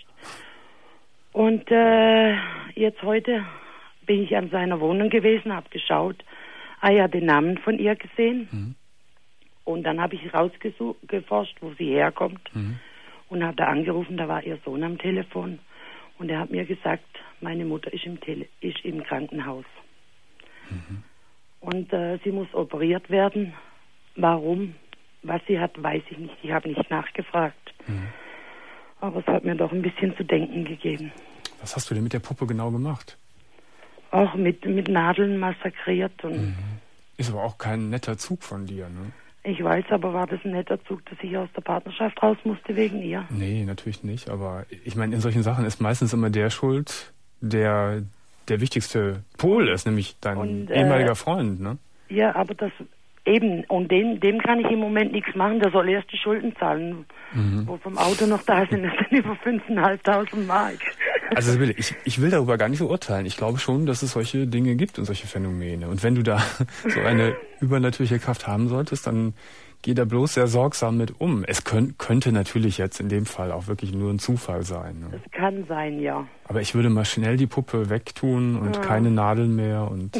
Und äh, jetzt heute bin ich an seiner Wohnung gewesen, habe geschaut, ah ja, den Namen von ihr gesehen. Mhm. Und dann habe ich rausgeforscht, wo sie herkommt. Mhm. Und habe da angerufen, da war ihr Sohn am Telefon. Und er hat mir gesagt, meine Mutter ist im, Tele- ist im Krankenhaus. Mhm. Und äh, sie muss operiert werden. Warum? Was sie hat, weiß ich nicht. Ich habe nicht nachgefragt. Mhm. Aber es hat mir doch ein bisschen zu denken gegeben. Was hast du denn mit der Puppe genau gemacht? Auch mit, mit Nadeln massakriert. Und mhm. Ist aber auch kein netter Zug von dir, ne? Ich weiß, aber war das ein netter Zug, dass ich aus der Partnerschaft raus musste wegen ihr? Nee, natürlich nicht. Aber ich meine, in solchen Sachen ist meistens immer der schuld, der der wichtigste Pol ist, nämlich dein und, äh, ehemaliger Freund, ne? Ja, aber das eben, und dem, dem kann ich im Moment nichts machen, der soll erst die Schulden zahlen, mhm. wo vom Auto noch da sind, das sind über fünftausendfünfhundert Mark. Also ich, ich will darüber gar nicht so urteilen. Ich glaube schon, dass es solche Dinge gibt und solche Phänomene. Und wenn du da so eine übernatürliche Kraft haben solltest, dann geh da bloß sehr sorgsam mit um. Es könnt, könnte natürlich jetzt in dem Fall auch wirklich nur ein Zufall sein. Ne? Es kann sein, ja. Aber ich würde mal schnell die Puppe wegtun und ja. keine Nadeln mehr und...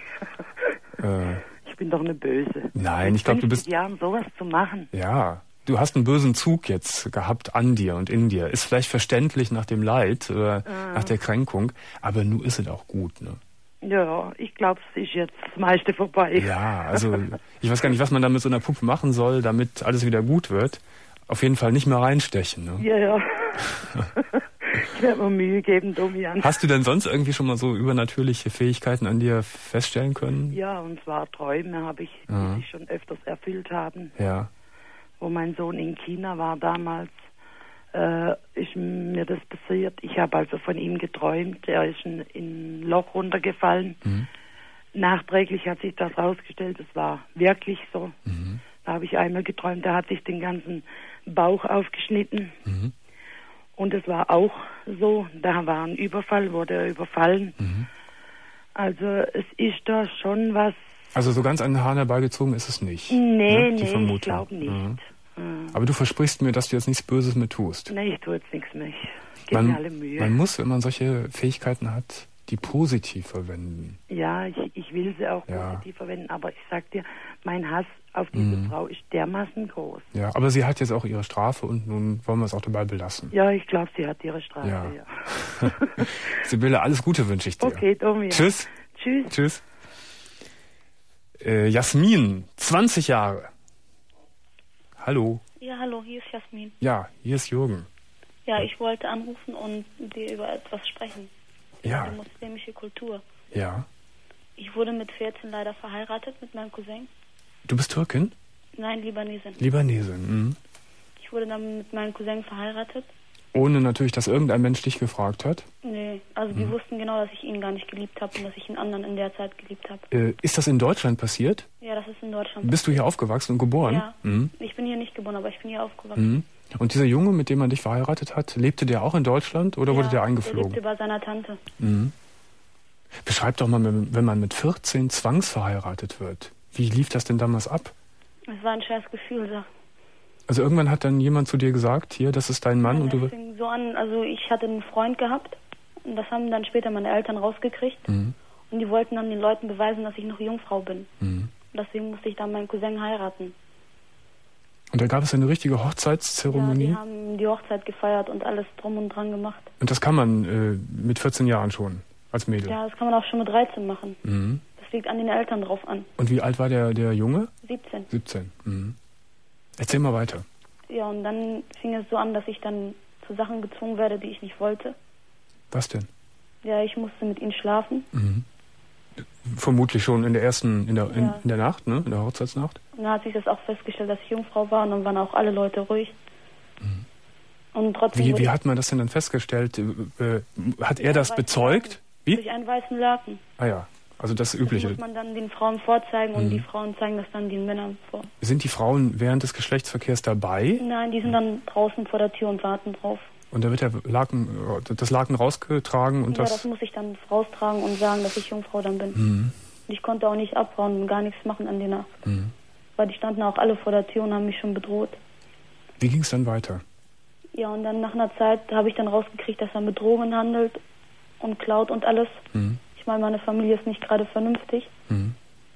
äh, ich bin doch eine Böse. Nein, ich glaube, du bist... Jahren sowas zu machen. Ja. Du hast einen bösen Zug jetzt gehabt an dir und in dir. Ist vielleicht verständlich nach dem Leid oder ah. nach der Kränkung, aber nun ist es auch gut, ne? Ja, ich glaube, es ist jetzt das meiste vorbei. Ja, also ich weiß gar nicht, was man da mit so einer Puppe machen soll, damit alles wieder gut wird. Auf jeden Fall nicht mehr reinstechen, ne? Ja, ja. Ich werde mir Mühe geben, Domian. Hast du denn sonst irgendwie schon mal so übernatürliche Fähigkeiten an dir feststellen können? Ja, und zwar Träume habe ich, die ja. sich schon öfters erfüllt haben. Ja. Wo mein Sohn in China war damals, äh, ist mir das passiert. Ich habe also von ihm geträumt. Er ist in, in ein Loch runtergefallen. Mhm. Nachträglich hat sich das rausgestellt, es war wirklich so. Mhm. Da habe ich einmal geträumt, da hat sich den ganzen Bauch aufgeschnitten. Mhm. Und es war auch so, da war ein Überfall, wurde er überfallen. Mhm. Also es ist da schon was. Also so ganz an den Haaren herbeigezogen ist es nicht? Nee, ne? nee, Vermutung. Ich glaube nicht. Mhm. Mhm. Aber du versprichst mir, dass du jetzt nichts Böses mehr tust? Nee, ich tue jetzt nichts mehr. Ich gebe mir alle Mühe. Man muss, wenn man solche Fähigkeiten hat, die positiv verwenden. Ja, ich, ich will sie auch ja. positiv verwenden, aber ich sag dir, mein Hass auf diese mhm. Frau ist dermaßen groß. Ja, aber sie hat jetzt auch ihre Strafe und nun wollen wir es auch dabei belassen. Ja, ich glaube, sie hat ihre Strafe, ja. ja. Sibylle, alles Gute wünsche ich dir. Okay, Domi. Tschüss. Tschüss. Tschüss. Äh, Jasmin, zwanzig Jahre. Hallo. Ja, hallo, hier ist Jasmin. Ja, hier ist Jürgen. Ja, ich wollte anrufen und dir über etwas sprechen. Ja. Über die muslimische Kultur. Ja. Ich wurde mit vierzehn leider verheiratet mit meinem Cousin. Du bist Türkin? Nein, Libanesin. Libanesin, mhm. Ich wurde dann mit meinem Cousin verheiratet. Ohne natürlich, dass irgendein Mensch dich gefragt hat? Nee, also die mhm. wussten genau, dass ich ihn gar nicht geliebt habe und dass ich einen anderen in der Zeit geliebt habe. Äh, ist das in Deutschland passiert? Ja, das ist in Deutschland. Bist du hier aufgewachsen und geboren? Ja, mhm. ich bin hier nicht geboren, aber ich bin hier aufgewachsen. Mhm. Und dieser Junge, mit dem man dich verheiratet hat, lebte der auch in Deutschland oder ja, wurde der eingeflogen? Der lebte bei seiner Tante. Mhm. Beschreib doch mal, wenn man mit vierzehn zwangsverheiratet wird. Wie lief das denn damals ab? Es war ein scheiß Gefühl, sag. Also irgendwann hat dann jemand zu dir gesagt, hier, das ist dein Mann. Ja, und du das fing so an, also ich hatte einen Freund gehabt und das haben dann später meine Eltern rausgekriegt. Mhm. Und die wollten dann den Leuten beweisen, dass ich noch Jungfrau bin. Mhm. Und deswegen musste ich dann meinen Cousin heiraten. Und da gab es eine richtige Hochzeitszeremonie? Ja, die haben die Hochzeit gefeiert und alles drum und dran gemacht. Und das kann man äh, mit vierzehn Jahren schon, als Mädel? Ja, das kann man auch schon mit dreizehn machen. Mhm. Das liegt an den Eltern drauf an. Und wie alt war der, der Junge? siebzehn. siebzehn. Mhm. Erzähl mal weiter. Ja, und dann fing es so an, dass ich dann zu Sachen gezwungen werde, die ich nicht wollte. Was denn? Ja, ich musste mit ihm schlafen. Mhm. Vermutlich schon in der ersten, in der, in, ja. in der Nacht, ne? In der Hochzeitsnacht? Und dann hat sich das auch festgestellt, dass ich Jungfrau war und dann waren auch alle Leute ruhig. Mhm. Und trotzdem wie, wie hat man das denn dann festgestellt? Äh, hat er das bezeugt? Laken. Wie? Durch einen weißen Laken. Ah ja, also das Übliche. Das muss man dann den Frauen vorzeigen und mhm. die Frauen zeigen das dann den Männern vor. Sind die Frauen während des Geschlechtsverkehrs dabei? Nein, die sind dann draußen vor der Tür und warten drauf. Und da wird der Laken, das Laken rausgetragen und ja, das... das muss ich dann raustragen und sagen, dass ich Jungfrau dann bin. Mhm. Und ich konnte auch nicht abhauen und gar nichts machen an der Nacht. Mhm. Weil die standen auch alle vor der Tür und haben mich schon bedroht. Wie ging es dann weiter? Ja, und dann nach einer Zeit habe ich dann rausgekriegt, dass er mit Drogen handelt und klaut und alles. Mhm. Ich meine, meine Familie ist nicht gerade vernünftig. Mhm.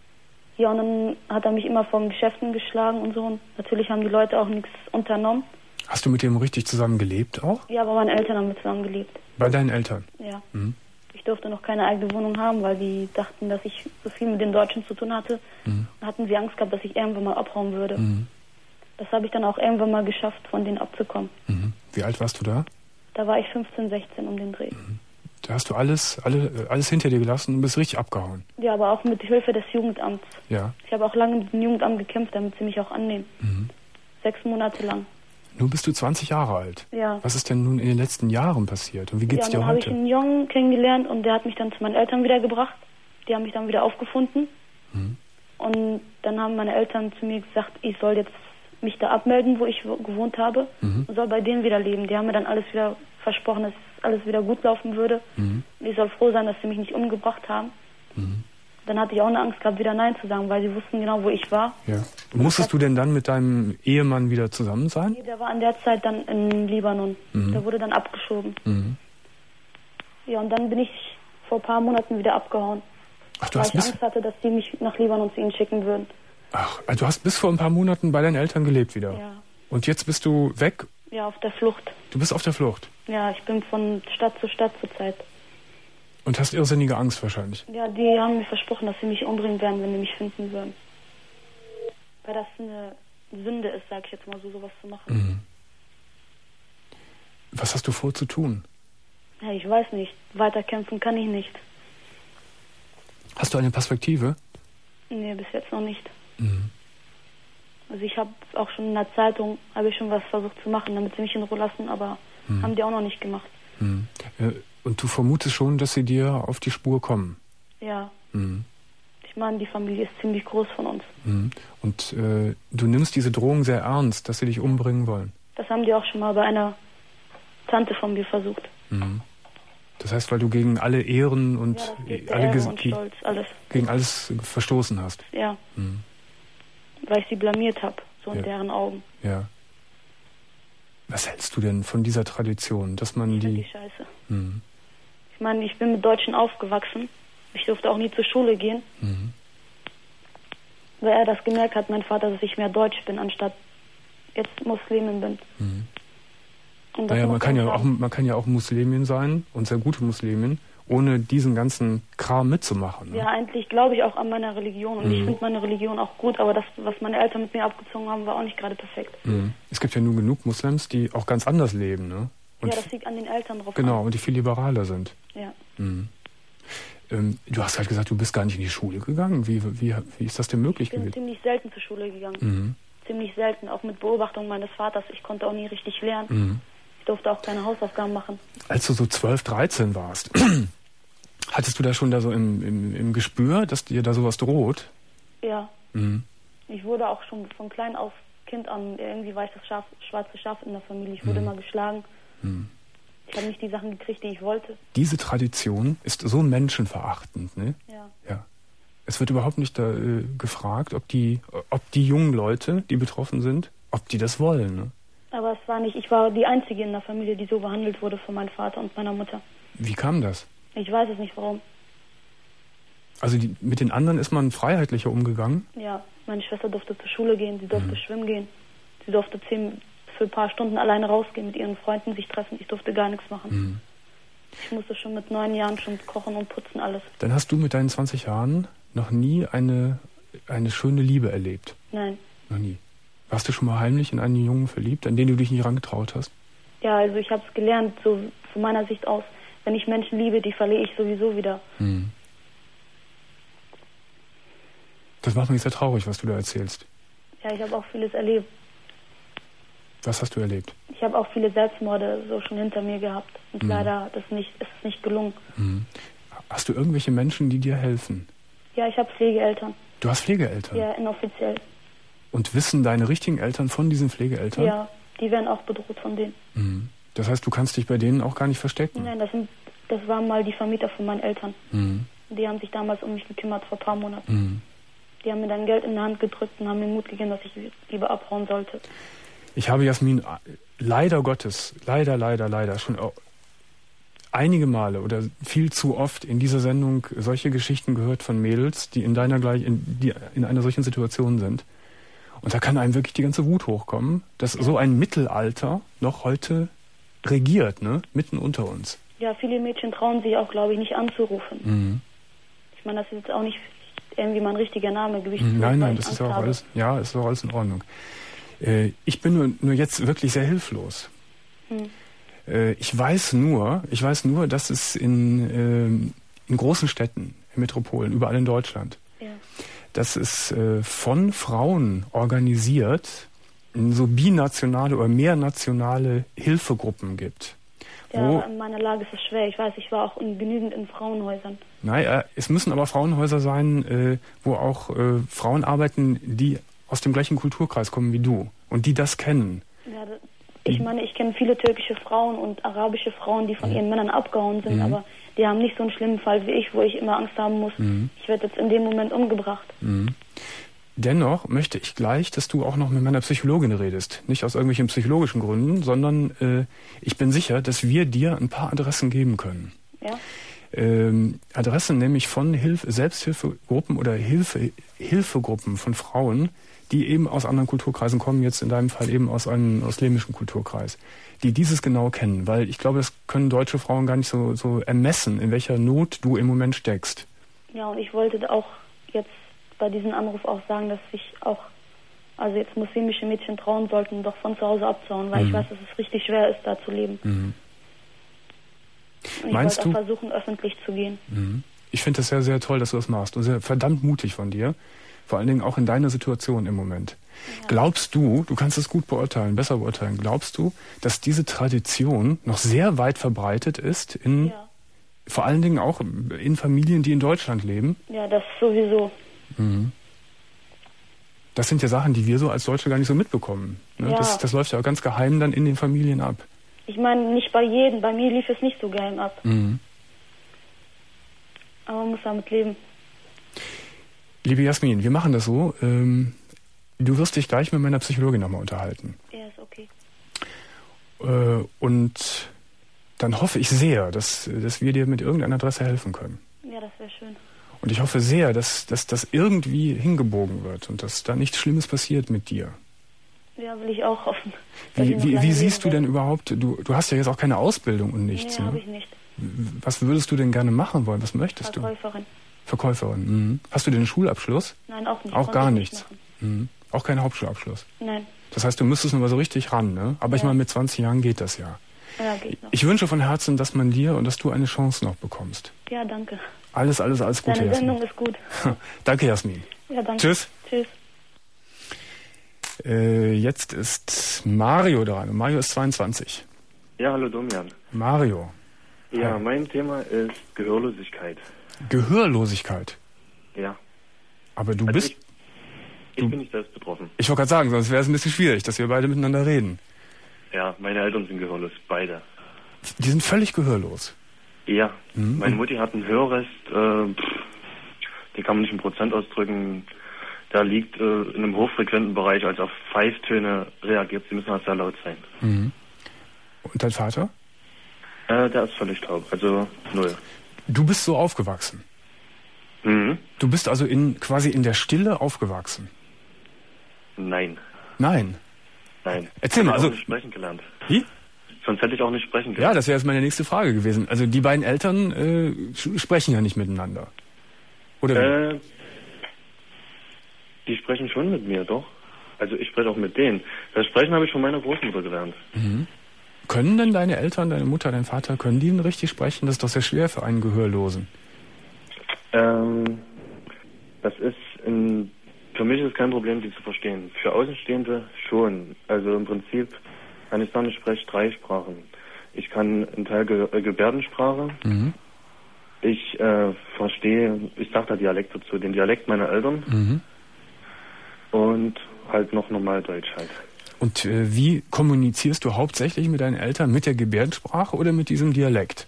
Ja, und dann hat er mich immer vor den Geschäften geschlagen und so. Und natürlich haben die Leute auch nichts unternommen. Hast du mit dem richtig zusammen gelebt auch? Ja, aber meine Eltern haben mit zusammen gelebt. Bei deinen Eltern? Ja. Mhm. Ich durfte noch keine eigene Wohnung haben, weil die dachten, dass ich so viel mit den Deutschen zu tun hatte. Mhm. Und hatten sie Angst gehabt, dass ich irgendwann mal abhauen würde. Mhm. Das habe ich dann auch irgendwann mal geschafft, von denen abzukommen. Mhm. Wie alt warst du da? Da war ich fünfzehn, sechzehn um den Dreh. Mhm. Da hast du alles, alle, alles hinter dir gelassen und bist richtig abgehauen. Ja, aber auch mit Hilfe des Jugendamts. Ja. Ich habe auch lange mit dem Jugendamt gekämpft, damit sie mich auch annehmen. Mhm. Sechs Monate lang. Nun bist du zwanzig Jahre alt. Ja. Was ist denn nun in den letzten Jahren passiert und wie geht's ja, dir heute? Ja, dann habe ich einen Jungen kennengelernt und der hat mich dann zu meinen Eltern wiedergebracht. Die haben mich dann wieder aufgefunden. Mhm. Und dann haben meine Eltern zu mir gesagt, ich soll jetzt mich da abmelden, wo ich gewohnt habe, mhm. und soll bei denen wieder leben. Die haben mir dann alles wieder versprochen, dass alles wieder gut laufen würde. Mhm. Und ich soll froh sein, dass sie mich nicht umgebracht haben. Mhm. Dann hatte ich auch eine Angst gehabt, wieder Nein zu sagen, weil sie wussten genau, wo ich war. Ja. Musstest du denn dann mit deinem Ehemann wieder zusammen sein? Der war an der Zeit dann in Libanon. Mhm. Der wurde dann abgeschoben. Mhm. Ja, und dann bin ich vor ein paar Monaten wieder abgehauen. Ach, du weil hast ich Angst hatte, dass die mich nach Libanon zu ihnen schicken würden. Ach, also du hast bis vor ein paar Monaten bei deinen Eltern gelebt wieder? Ja. Und jetzt bist du weg? Ja, auf der Flucht. Du bist auf der Flucht? Ja, ich bin von Stadt zu Stadt zurzeit. Und hast irrsinnige Angst wahrscheinlich? Ja, die haben mir versprochen, dass sie mich umbringen werden, wenn die mich finden würden. Weil das eine Sünde ist, sag ich jetzt mal so, sowas zu machen. Mhm. Was hast du vor zu tun? Ja, ich weiß nicht. Weiterkämpfen kann ich nicht. Hast du eine Perspektive? Nee, bis jetzt noch nicht. Mhm. Also ich habe auch schon in der Zeitung, habe ich schon was versucht zu machen, damit sie mich in Ruhe lassen, aber mhm. haben die auch noch nicht gemacht. Mhm. Und du vermutest schon, dass sie dir auf die Spur kommen? Ja. Mhm. Ich meine, die Familie ist ziemlich groß von uns. Mhm. Und äh, du nimmst diese Drohung sehr ernst, dass sie dich umbringen wollen? Das haben die auch schon mal bei einer Tante von mir versucht. Mhm. Das heißt, weil du gegen alle Ehren und, ja, alle Ehre und Stolz, alles. gegen alles verstoßen hast? Ja. Mhm. Weil ich sie blamiert habe, so in ja. deren Augen. Ja. Was hältst du denn von dieser Tradition, dass man ich die... die Scheiße. Mhm. Ich meine, ich bin mit Deutschen aufgewachsen. Ich durfte auch nie zur Schule gehen. Mhm. Weil er das gemerkt hat, mein Vater, dass ich mehr Deutsch bin, anstatt jetzt Muslimin bin. Mhm. Naja, man kann ja, auch, man kann ja auch Muslimin sein und sehr gute Muslimin, ohne diesen ganzen Kram mitzumachen. Ne? Ja, eigentlich glaube ich auch an meine Religion und mhm. ich finde meine Religion auch gut, aber das, was meine Eltern mit mir abgezogen haben, war auch nicht gerade perfekt. Mhm. Es gibt ja nur genug Moslems, die auch ganz anders leben, ne? Und ja, das liegt an den Eltern drauf. Genau, an. und die viel liberaler sind. Ja. Mhm. Ähm, du hast halt gesagt, du bist gar nicht in die Schule gegangen. Wie, wie, wie ist das denn möglich gewesen? Ich bin ziemlich selten zur Schule gegangen. Mhm. Ziemlich selten, auch mit Beobachtung meines Vaters. Ich konnte auch nie richtig lernen. Mhm. Ich durfte auch keine Hausaufgaben machen. Als du so zwölf, dreizehn warst, hattest du da schon da so im, im, im Gespür, dass dir da sowas droht? Ja. Mhm. Ich wurde auch schon von klein auf Kind an, irgendwie war ich das Schaf, schwarze Schaf in der Familie. Ich wurde mhm. immer geschlagen. Mhm. Ich habe nicht die Sachen gekriegt, die ich wollte. Diese Tradition ist so menschenverachtend, ne? Ja. Ja. Es wird überhaupt nicht da, äh, gefragt, ob die, ob die jungen Leute, die betroffen sind, ob die das wollen, ne? Aber es war nicht, ich war die Einzige in der Familie, die so behandelt wurde von meinem Vater und meiner Mutter. Wie kam das? Ich weiß es nicht, warum. Also die, mit den anderen ist man freiheitlicher umgegangen? Ja, meine Schwester durfte zur Schule gehen, sie durfte mhm. schwimmen gehen. Sie durfte zehn, für ein paar Stunden alleine rausgehen, mit ihren Freunden sich treffen. Ich durfte gar nichts machen. Mhm. Ich musste schon mit neun Jahren schon kochen und putzen, alles. Dann hast du mit deinen zwanzig Jahren noch nie eine, eine schöne Liebe erlebt? Nein. Noch nie? Warst du schon mal heimlich in einen Jungen verliebt, an den du dich nicht rangetraut hast? Ja, also ich habe es gelernt, so von meiner Sicht aus, wenn ich Menschen liebe, die verliere ich sowieso wieder. Hm. Das macht mich sehr traurig, was du da erzählst. Ja, ich habe auch vieles erlebt. Was hast du erlebt? Ich habe auch viele Selbstmorde so schon hinter mir gehabt. Und hm. leider das nicht, ist es nicht gelungen. Hm. Hast du irgendwelche Menschen, die dir helfen? Ja, ich habe Pflegeeltern. Du hast Pflegeeltern? Ja, inoffiziell. Und wissen deine richtigen Eltern von diesen Pflegeeltern? Ja, die werden auch bedroht von denen. Mhm. Das heißt, du kannst dich bei denen auch gar nicht verstecken? Nein, das, sind, das waren mal die Vermieter von meinen Eltern. Mhm. Die haben sich damals um mich gekümmert, vor ein paar Monaten. Mhm. Die haben mir dann Geld in die Hand gedrückt und haben mir Mut gegeben, dass ich lieber abhauen sollte. Ich habe, Jasmin, leider Gottes, leider, leider, leider, schon einige Male oder viel zu oft in dieser Sendung solche Geschichten gehört von Mädels, die in deiner gleich, in, die in einer solchen Situation sind. Und da kann einem wirklich die ganze Wut hochkommen, dass so ein Mittelalter noch heute regiert, ne, mitten unter uns. Ja, viele Mädchen trauen sich auch, glaube ich, nicht anzurufen. Mhm. Ich meine, das ist jetzt auch nicht irgendwie mein richtiger Name, Gewicht. Mhm, nein, nein, das ist auch alles, ja, ist auch alles in Ordnung. Äh, ich bin nur, nur jetzt wirklich sehr hilflos. Hm. Äh, ich weiß nur, ich weiß nur, dass es in, äh, in großen Städten, in Metropolen, überall in Deutschland, ja. dass es äh, von Frauen organisiert so binationale oder mehrnationale Hilfegruppen gibt. Ja, in meiner Lage ist es schwer. Ich weiß, ich war auch in, genügend in Frauenhäusern. Nein, äh, es müssen aber Frauenhäuser sein, äh, wo auch äh, Frauen arbeiten, die aus dem gleichen Kulturkreis kommen wie du und die das kennen. Ja, das, ich meine, ich kenne viele türkische Frauen und arabische Frauen, die von mhm. ihren Männern abgehauen sind, mhm. aber die haben nicht so einen schlimmen Fall wie ich, wo ich immer Angst haben muss, mhm. ich werde jetzt in dem Moment umgebracht. Mhm. Dennoch möchte ich gleich, dass du auch noch mit meiner Psychologin redest. Nicht aus irgendwelchen psychologischen Gründen, sondern äh, ich bin sicher, dass wir dir ein paar Adressen geben können. Ja. Ähm, Adressen nämlich von Hilf- Selbsthilfegruppen oder Hilfe- Hilfegruppen von Frauen, die eben aus anderen Kulturkreisen kommen, jetzt in deinem Fall eben aus einem muslimischen Kulturkreis, die dieses genau kennen. Weil ich glaube, das können deutsche Frauen gar nicht so, so ermessen, in welcher Not du im Moment steckst. Ja, und ich wollte auch jetzt bei diesem Anruf auch sagen, dass sich auch, also jetzt muslimische Mädchen trauen sollten, doch von zu Hause abzuhauen, weil mhm. ich weiß, dass es richtig schwer ist, da zu leben. Mhm. Ich Meinst wollte du? auch versuchen, öffentlich zu gehen. Mhm. Ich finde das sehr, sehr toll, dass du das machst und sehr verdammt mutig von dir, vor allen Dingen auch in deiner Situation im Moment. Ja. Glaubst du, du kannst es gut beurteilen, besser beurteilen, glaubst du, dass diese Tradition noch sehr weit verbreitet ist, in, ja. vor allen Dingen auch in Familien, die in Deutschland leben? Ja, das sowieso. Mhm. Das sind ja Sachen, die wir so als Deutsche gar nicht so mitbekommen. Ne? Ja. Das, das läuft ja ganz geheim dann in den Familien ab. Ich meine, nicht bei jedem. Bei mir lief es nicht so geheim ab. Mhm. Aber man muss damit leben. Liebe Jasmin, wir machen das so. Ähm, du wirst dich gleich mit meiner Psychologin nochmal unterhalten. Ja, ist okay. Äh, und dann hoffe ich sehr, dass, dass wir dir mit irgendeiner Adresse helfen können. Ja, das wäre schön. Und ich hoffe sehr, dass, dass das irgendwie hingebogen wird und dass da nichts Schlimmes passiert mit dir. Ja, will ich auch hoffen. Wie, wie, wie siehst du denn überhaupt, du, du hast ja jetzt auch keine Ausbildung und nichts. Nee, ne? habe ich nicht. Was würdest du denn gerne machen wollen? Was möchtest Verkäuferin. du? Verkäuferin. Mhm. Hast du denn einen Schulabschluss? Nein, auch nicht. Auch Konnte gar ich nichts. nicht Mhm. Auch keinen Hauptschulabschluss. Nein. Das heißt, du müsstest nur mal so richtig ran, ne? Aber ich Ja. meine, mit zwanzig Jahren geht das ja. Ja, geht noch. Ich wünsche von Herzen, dass man dir und dass du eine Chance noch bekommst. Ja, danke. Alles, alles, alles Gute, Deine Jasmin. Sendung ist gut. Danke, Jasmin. Ja, danke. Tschüss. Tschüss. Äh, jetzt ist Mario dran. Mario ist zweiundzwanzig. Ja, hallo Domian. Mario. Ja, Hi. mein Thema ist Gehörlosigkeit. Gehörlosigkeit. Ja. Aber du Also bist... Ich, ich bin nicht selbst betroffen. Ich wollte gerade sagen, sonst wäre es ein bisschen schwierig, dass wir beide miteinander reden. Ja, meine Eltern sind gehörlos, beide. Die sind völlig gehörlos. Ja, Mhm. meine Mutti hat einen Hörrest, äh, pff, die kann man nicht in Prozent ausdrücken. Der liegt äh, in einem hochfrequenten Bereich, also auf Pfeiftöne reagiert. Sie müssen halt sehr laut sein. Mhm. Und dein Vater? Äh, der ist völlig taub, also null. Du bist so aufgewachsen. Mhm. Du bist also in quasi in der Stille aufgewachsen. Nein, Nein. nein. Erzähl mal, Ich hätte also- auch nicht sprechen gelernt. Wie? Sonst hätte ich auch nicht sprechen Ja, gelernt. das wäre jetzt meine nächste Frage gewesen. Also die beiden Eltern äh, sch- sprechen ja nicht miteinander. Oder wie? Äh, die sprechen schon mit mir, doch. Also ich spreche auch mit denen. Das Sprechen habe ich von meiner Großmutter gelernt. Mhm. Können denn deine Eltern, deine Mutter, dein Vater, können die denn richtig sprechen? Das ist doch sehr schwer für einen Gehörlosen. Ähm, das ist in, für mich ist es kein Problem, die zu verstehen. Für Außenstehende schon. Also im Prinzip kann ich sagen, ich spreche drei Sprachen. Ich kann einen Teil Ge äh, Gebärdensprache. Mhm. Ich äh, verstehe, ich sage da Dialekt dazu, den Dialekt meiner Eltern Mhm. und halt noch normal Deutsch halt. Und äh, wie kommunizierst du hauptsächlich mit deinen Eltern? Mit der Gebärdensprache oder mit diesem Dialekt?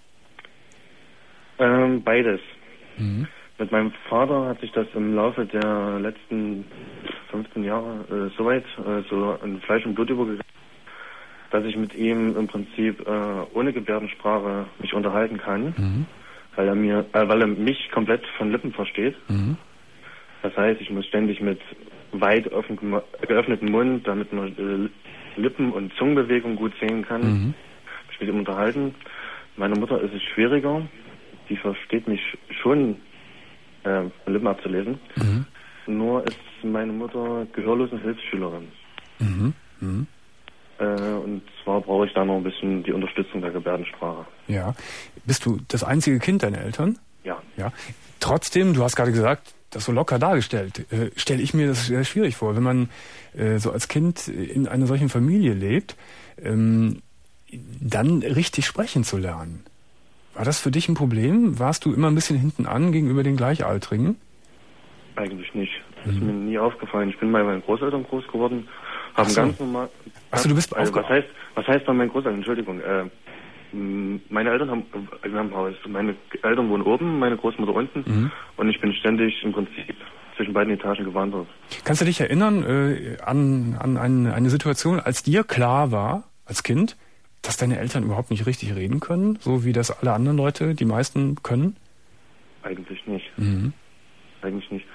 Ähm, beides. Mhm. Mit meinem Vater hat sich das im Laufe der letzten fünfzehn Jahre äh, soweit äh, so in Fleisch und Blut übergegangen, dass ich mit ihm im Prinzip äh, ohne Gebärdensprache mich unterhalten kann, Mhm. weil er mir, äh, weil er mich komplett von Lippen versteht. Mhm. Das heißt, ich muss ständig mit weit offen, geöffnetem Mund, damit man äh, Lippen- und Zungenbewegungen gut sehen kann, Mhm. mich mit ihm unterhalten. Meiner Mutter ist es schwieriger. Die versteht mich schon äh, von Lippen abzulesen. Mhm. Nur ist meine Mutter Gehörlosenhilfsschülerin. Mhm. Mhm. Äh, und zwar brauche ich da noch ein bisschen die Unterstützung der Gebärdensprache. Ja. Bist du das einzige Kind deiner Eltern? Ja. Ja. Trotzdem, du hast gerade gesagt, das so locker dargestellt, äh, stelle ich mir das sehr schwierig vor, wenn man äh, so als Kind in einer solchen Familie lebt, ähm, dann richtig sprechen zu lernen. War das für dich ein Problem? Warst du immer ein bisschen hinten an gegenüber den Gleichaltrigen? Eigentlich nicht. Das ist mir nie aufgefallen. Ich bin bei meinen Großeltern groß geworden, haben Ach so. ganz normal... Achso, du bist also, aufge- was heißt, was heißt bei meinen Großeltern? Entschuldigung. Äh, m, meine Eltern haben, äh, wir haben ein Haus. Meine Eltern wohnen oben, meine Großmutter unten. Mhm. Und ich bin ständig im Prinzip zwischen beiden Etagen gewandert. Kannst du dich erinnern äh, an, an eine, eine Situation, als dir klar war, als Kind, dass deine Eltern überhaupt nicht richtig reden können, so wie das alle anderen Leute, die meisten, können? Eigentlich nicht. Mhm. Eigentlich nicht.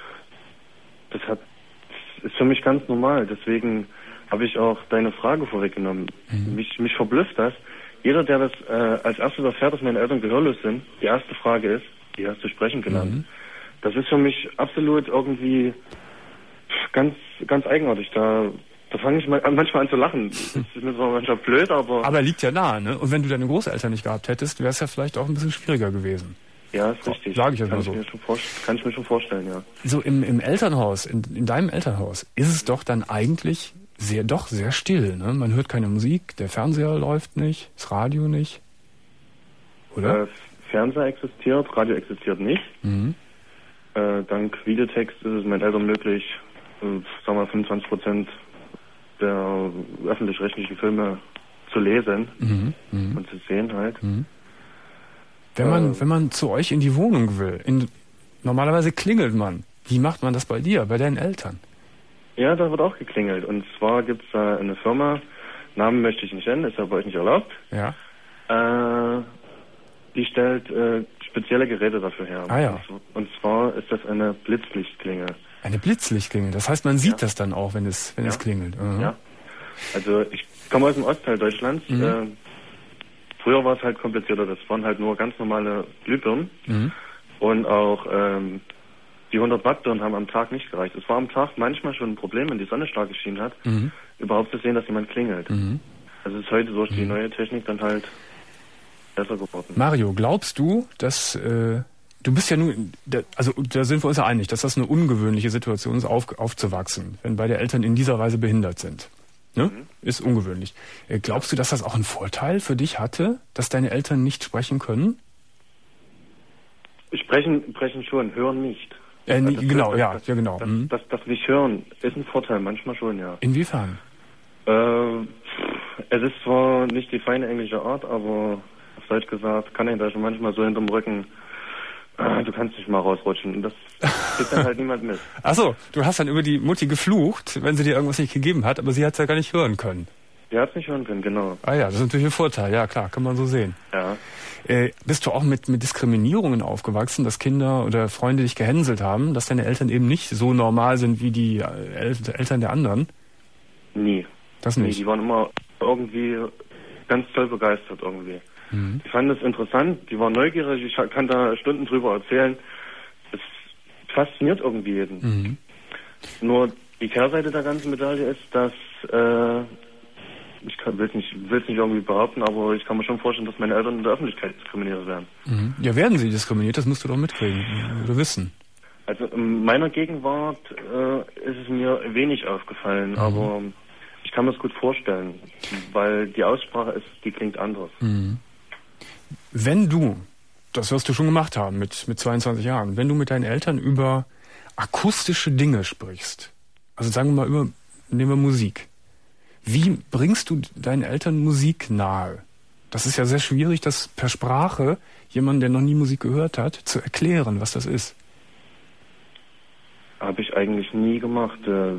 Das hat, das ist für mich ganz normal. Deswegen habe ich auch deine Frage vorweggenommen. Mhm. Mich, mich verblüfft das. Jeder, der das äh, als erstes erfährt, dass meine Eltern gehörlos sind, die erste Frage ist, wie hast du sprechen gelernt? Mhm. Das ist für mich absolut irgendwie ganz, ganz eigenartig. Da, da fange ich mal, manchmal an zu lachen. Das ist mir zwar manchmal blöd, aber... Aber liegt ja nahe, ne? Und wenn du deine Großeltern nicht gehabt hättest, wäre es ja vielleicht auch ein bisschen schwieriger gewesen. Ja, ist richtig. Sag ich jetzt kann mal so. Ich mir schon vorst- kann ich mir schon vorstellen, ja. So im, im Elternhaus, in, in deinem Elternhaus, ist es doch dann eigentlich sehr, doch sehr still, ne? Man hört keine Musik, der Fernseher läuft nicht, das Radio nicht. Oder? Äh, Fernseher existiert, Radio existiert nicht. Mhm. Äh, dank Videotext ist es meinen Eltern möglich, äh, sagen wir fünfundzwanzig Prozent der öffentlich-rechtlichen Filme zu lesen Mhm. Mhm. und zu sehen halt. Mhm. Wenn man, Äh, wenn man zu euch in die Wohnung will, in, normalerweise klingelt man. Wie macht man das bei dir, bei deinen Eltern? Ja, da wird auch geklingelt. Und zwar gibt es da eine Firma, Namen möchte ich nicht nennen, ist ja bei euch nicht erlaubt. Ja. Äh, die stellt äh, spezielle Geräte dafür her. Ah, ja. Und zwar ist das eine Blitzlichtklingel. Eine Blitzlichtklingel. Das heißt, man sieht Ja. das dann auch, wenn es, wenn Ja. es klingelt. Mhm. Ja. Also ich komme aus dem Ostteil Deutschlands. Mhm. Äh, früher war es halt komplizierter. Das waren halt nur ganz normale Glühbirnen. Mhm. Und auch ähm, die hundert Watt Birnen haben am Tag nicht gereicht. Es war am Tag manchmal schon ein Problem, wenn die Sonne stark geschienen hat, mhm. überhaupt zu sehen, dass jemand klingelt. Mhm. Also es ist heute durch die neue Technik dann halt besser geworden. Mario, glaubst du, dass äh, du bist ja nun, also da sind wir uns ja einig, dass das eine ungewöhnliche Situation ist, auf, aufzuwachsen, wenn beide Eltern in dieser Weise behindert sind. Ne? Mhm. Ist ungewöhnlich. Äh, glaubst du, dass das auch einen Vorteil für dich hatte, dass deine Eltern nicht sprechen können? Sprechen, sprechen schon, hören nicht. Äh, nie, das genau, das, ja, das, ja, genau. Das, mhm. das, das, das nicht hören ist ein Vorteil, manchmal schon, ja. Inwiefern? Äh, es ist zwar nicht die feine englische Art, aber auf Deutsch gesagt, kann ich da schon manchmal so hinterm Rücken, äh, du kannst nicht mal rausrutschen. Und das kriegt dann halt niemand mit. Ach so, du hast dann über die Mutti geflucht, wenn sie dir irgendwas nicht gegeben hat, aber sie hat es ja gar nicht hören können. Die hat es nicht hören können, genau. Ah ja, das ist natürlich ein Vorteil, ja klar, kann man so sehen. Ja. Äh, bist du auch mit, mit Diskriminierungen aufgewachsen, dass Kinder oder Freunde dich gehänselt haben, dass deine Eltern eben nicht so normal sind wie die El- Eltern der anderen? Nie. Das nicht? Nee, die waren immer irgendwie ganz toll begeistert irgendwie. Mhm. Die fanden es interessant, die waren neugierig, ich kann da Stunden drüber erzählen. Es fasziniert irgendwie jeden. Mhm. Nur die Kehrseite der ganzen Medaille ist, dass äh, ich will es nicht, will's nicht irgendwie behaupten, aber ich kann mir schon vorstellen, dass meine Eltern in der Öffentlichkeit diskriminiert werden. Mhm. Ja, werden sie diskriminiert? Das musst du doch mitkriegen oder wissen. Also in meiner Gegenwart äh, ist es mir wenig aufgefallen, mhm. aber ich kann mir das gut vorstellen, weil die Aussprache ist, die klingt anders. Mhm. Wenn du, das wirst du schon gemacht haben mit, mit zweiundzwanzig Jahren, wenn du mit deinen Eltern über akustische Dinge sprichst, also sagen wir mal über, nehmen wir Musik, wie bringst du deinen Eltern Musik nahe? Das ist ja sehr schwierig, das per Sprache jemandem, der noch nie Musik gehört hat, zu erklären, was das ist. Habe ich eigentlich nie gemacht. Da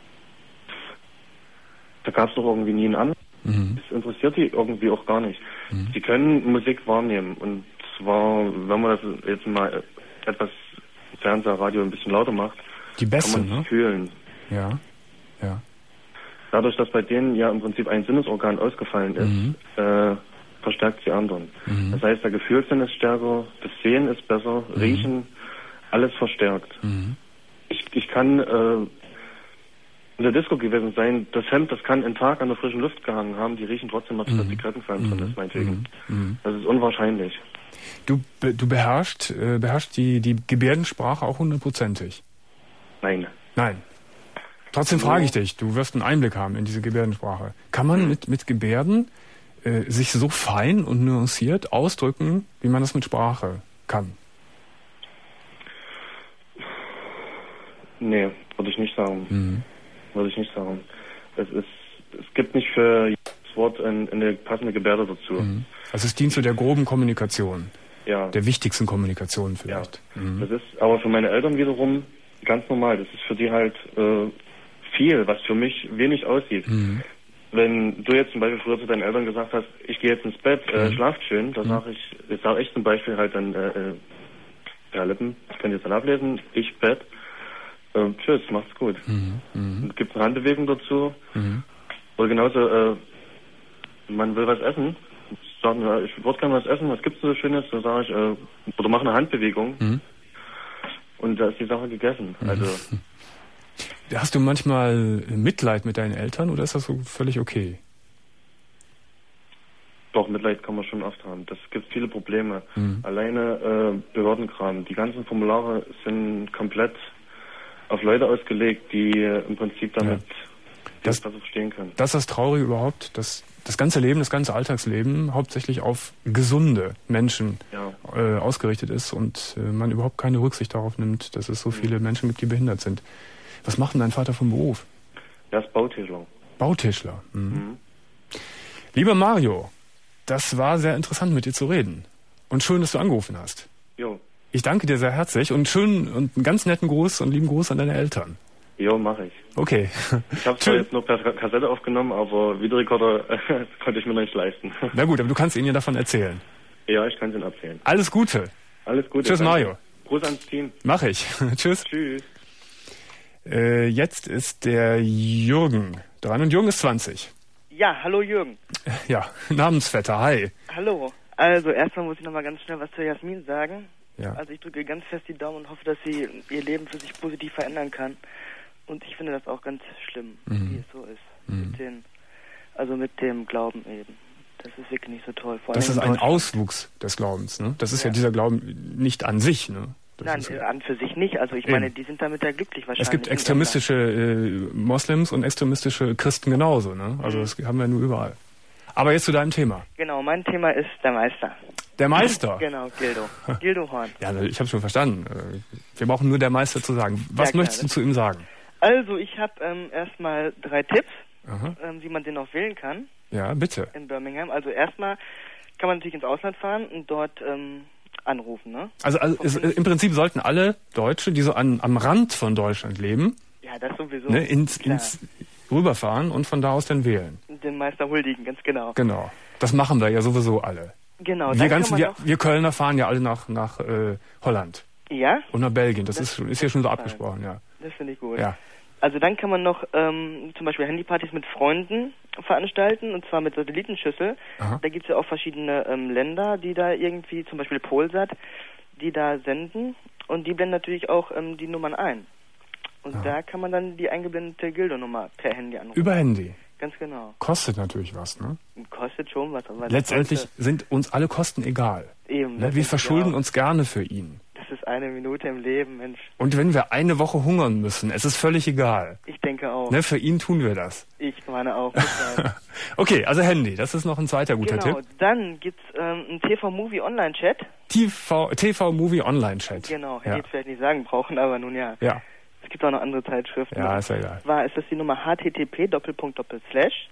gab es doch irgendwie nie einen Anlass. Mhm. Das interessiert die irgendwie auch gar nicht. Mhm. Die können Musik wahrnehmen. Und zwar, wenn man das jetzt mal etwas Fernseher, Radio ein bisschen lauter macht, die Bässe, kann man ne? sich fühlen. Ja, ja. Dadurch, dass bei denen ja im Prinzip ein Sinnesorgan ausgefallen ist, mhm. äh, verstärkt die anderen. Mhm. Das heißt, der Gefühlssinn ist stärker, das Sehen ist besser, mhm. Riechen, alles verstärkt. Mhm. Ich, ich kann äh, in der Disco gewesen sein, das Hemd, das kann einen Tag an der frischen Luft gehangen haben, die riechen trotzdem noch, dass mhm. Zigarettenqualm mhm. drin ist, meinetwegen. Mhm. Das ist unwahrscheinlich. Du, du beherrschst, äh, beherrschst die, die Gebärdensprache auch hundertprozentig? Nein. Nein. Trotzdem frage ich dich, du wirst einen Einblick haben in diese Gebärdensprache. Kann man mit, mit Gebärden äh, sich so fein und nuanciert ausdrücken, wie man das mit Sprache kann? Nee, würde ich nicht sagen. Mhm. Würde ich nicht sagen. Es ist, es gibt nicht für jedes Wort ein, eine passende Gebärde dazu. Mhm. Also es dient zu der groben Kommunikation. Ja. Der wichtigsten Kommunikation vielleicht. Ja. Mhm. Das ist aber für meine Eltern wiederum ganz normal. Das ist für die halt äh, viel, was für mich wenig aussieht. Mhm. Wenn du jetzt zum Beispiel früher zu deinen Eltern gesagt hast, ich gehe jetzt ins Bett, äh, mhm. schlaft schön, dann mhm. sage ich, jetzt sage ich zum Beispiel halt dann, äh, äh, ja, Lippen, ich kann jetzt dann ablesen, ich Bett, äh, tschüss, macht's gut. Mhm. Mhm. Gibt eine Handbewegung dazu. Mhm. Oder genauso, äh, man will was essen, sagen, ja, ich würde gerne was essen, was gibt's so Schönes, dann sage ich, äh, oder mach eine Handbewegung mhm. und da ist die Sache gegessen. Mhm. Also hast du manchmal Mitleid mit deinen Eltern oder ist das so völlig okay? Doch, Mitleid kann man schon oft haben. Das gibt viele Probleme. Mhm. Alleine äh, Behördenkram. Die ganzen Formulare sind komplett auf Leute ausgelegt, die äh, im Prinzip damit ja. das besser verstehen können. Das ist das Traurige überhaupt, dass das ganze Leben, das ganze Alltagsleben hauptsächlich auf gesunde Menschen ja. äh, ausgerichtet ist und äh, man überhaupt keine Rücksicht darauf nimmt, dass es so viele Menschen gibt, die behindert sind. Was macht denn dein Vater vom Beruf? Er ist Bautischler. Bautischler. Mhm. Mhm. Lieber Mario, das war sehr interessant mit dir zu reden. Und schön, dass du angerufen hast. Jo. Ich danke dir sehr herzlich und schön und einen ganz netten Gruß und lieben Gruß an deine Eltern. Jo, mache ich. Okay. Ich habe zwar jetzt nur per Kassette aufgenommen, aber Videorekorder äh, konnte ich mir nicht leisten. Na gut, aber du kannst ihnen ja davon erzählen. Ja, ich kann es ihnen erzählen. Alles Gute. Alles Gute. Tschüss, danke. Mario. Gruß ans Team. Mach ich. Tschüss. Tschüss. Äh, jetzt ist der Jürgen dran und Jürgen ist zwanzig. Ja, hallo Jürgen. Ja, Namensvetter, hi. Hallo. Also erstmal muss ich nochmal ganz schnell was zu Jasmin sagen. Ja. Also ich drücke ganz fest die Daumen und hoffe, dass sie ihr Leben für sich positiv verändern kann. Und ich finde das auch ganz schlimm, mhm. wie es so ist. Mhm. Mit den, also mit dem Glauben eben. Das ist wirklich nicht so toll. Vor das allem ist in ein Auswuchs des Glaubens, ne? Das ist ja, ja dieser Glauben nicht an sich, ne? Das Nein, ist, äh, an für sich nicht. Also ich eben. meine, die sind damit ja glücklich wahrscheinlich. Es gibt extremistische äh, Moslems und extremistische Christen genauso, ne? Also mhm. das haben wir nur überall. Aber jetzt zu deinem Thema. Genau, mein Thema ist der Meister. Der Meister? Genau, Gildo. Gildo Horn. Ja, ich habe schon verstanden. Wir brauchen nur der Meister zu sagen. Was ja, klar, möchtest du zu ihm sagen? Also, ich habe ähm, erstmal drei Tipps, ähm, wie man den auch wählen kann. Ja, bitte. In Birmingham. Also erstmal kann man natürlich ins Ausland fahren und dort ähm, anrufen, ne? Also, also es, im Prinzip sollten alle Deutsche, die so an, am Rand von Deutschland leben, ja, das sowieso. Ne, ins, ins rüberfahren und von da aus dann wählen. Den Meister huldigen, ganz genau. Genau. Das machen wir ja sowieso alle. Genau. Wir, ganzen, wir, wir Kölner fahren ja alle nach, nach äh, Holland. Ja? Und nach Belgien. Das, das ist, ist ja schon so gefallen. abgesprochen, ja. Das finde ich gut. Ja. Also dann kann man noch ähm, zum Beispiel Handypartys mit Freunden veranstalten, und zwar mit Satellitenschüssel. Aha. Da gibt es ja auch verschiedene ähm, Länder, die da irgendwie, zum Beispiel Polsat, die da senden, und die blenden natürlich auch ähm, die Nummern ein. Und Aha. da kann man dann die eingeblendete Gildo-Nummer per Handy anrufen. Über Handy? Ganz genau. Kostet natürlich was, ne? Kostet schon was. Aber letztendlich sind uns alle Kosten egal. Eben. Ne? Wir verschulden uns gerne für ihn. Das ist eine Minute im Leben, Mensch. Und wenn wir eine Woche hungern müssen, es ist völlig egal. Ich denke auch. Ne? Für ihn tun wir das. Ich meine auch. Okay, also Handy, das ist noch ein zweiter guter genau. Tipp. Dann gibt's ähm, einen T V-Movie-Online-Chat. T V-Movie-Online-Chat. Genau, hätte ja. ich jetzt vielleicht nicht sagen brauchen, aber nun ja. Ja. Es gibt auch noch andere Zeitschriften. Ja, ist ja egal. War, ist das die Nummer H T T P Doppelpunkt Doppelslash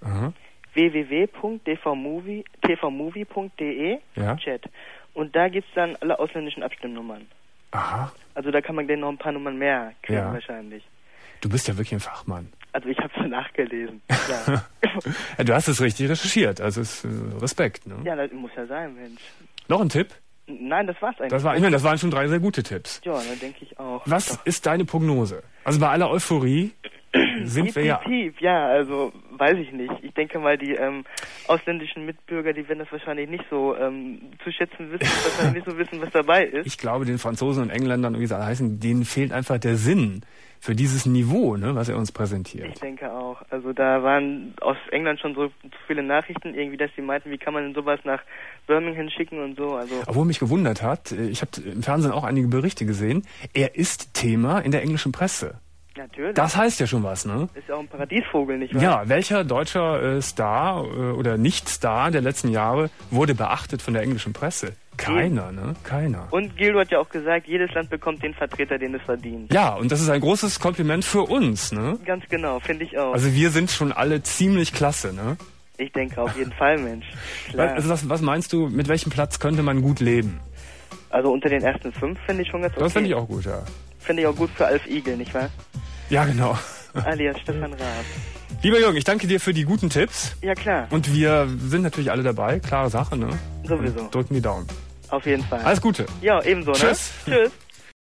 w w w Punkt t v movie Punkt d e ja. Chat. Und da gibt's dann alle ausländischen Abstimmnummern. Aha. Also da kann man gleich noch ein paar Nummern mehr kriegen ja. wahrscheinlich. Du bist ja wirklich ein Fachmann. Also ich habe es nachgelesen. Ja. Ja, du hast es richtig recherchiert, also ist äh, Respekt, ne? Ja, das muss ja sein, Mensch. Noch ein Tipp? Nein, das war's eigentlich. Das war, ich meine, das waren schon drei sehr gute Tipps. Ja, dann denke ich auch. Was Doch. ist deine Prognose? Also bei aller Euphorie sind wir ja... Definitiv, ja, also weiß ich nicht. Ich denke mal, die ähm, ausländischen Mitbürger, die werden das wahrscheinlich nicht so ähm, zu schätzen wissen, wahrscheinlich nicht so wissen, was dabei ist. Ich glaube, den Franzosen und Engländern, wie sie alle heißen, denen fehlt einfach der Sinn für dieses Niveau, ne, was er uns präsentiert. Ich denke auch. Also da waren aus England schon so viele Nachrichten irgendwie, dass sie meinten, wie kann man denn sowas nach Birmingham schicken und so. Also Obwohl mich gewundert hat, ich habe im Fernsehen auch einige Berichte gesehen, er ist Thema in der englischen Presse. Natürlich. Das heißt ja schon was, ne? Ist ja auch ein Paradiesvogel, nicht wahr? Ja, welcher deutscher äh, Star äh, oder Nicht-Star der letzten Jahre wurde beachtet von der englischen Presse? Keiner, ne? Keiner. Und Gildo hat ja auch gesagt, jedes Land bekommt den Vertreter, den es verdient. Ja, und das ist ein großes Kompliment für uns, ne? Ganz genau, finde ich auch. Also wir sind schon alle ziemlich klasse, ne? Ich denke auf jeden Fall, Mensch. Klar. Also was, was meinst du, mit welchem Platz könnte man gut leben? Also unter den ersten fünf finde ich schon ganz okay. Das finde ich auch gut, ja. Finde ich auch gut für Alf Igel, nicht wahr? Ja, genau. Alias Stefan Raab. Lieber Jürgen, ich danke dir für die guten Tipps. Ja, klar. Und wir sind natürlich alle dabei, klare Sache, ne? Sowieso. Und drücken die Daumen. Auf jeden Fall. Alles Gute. Ja, ebenso, ne? Tschüss. Tschüss.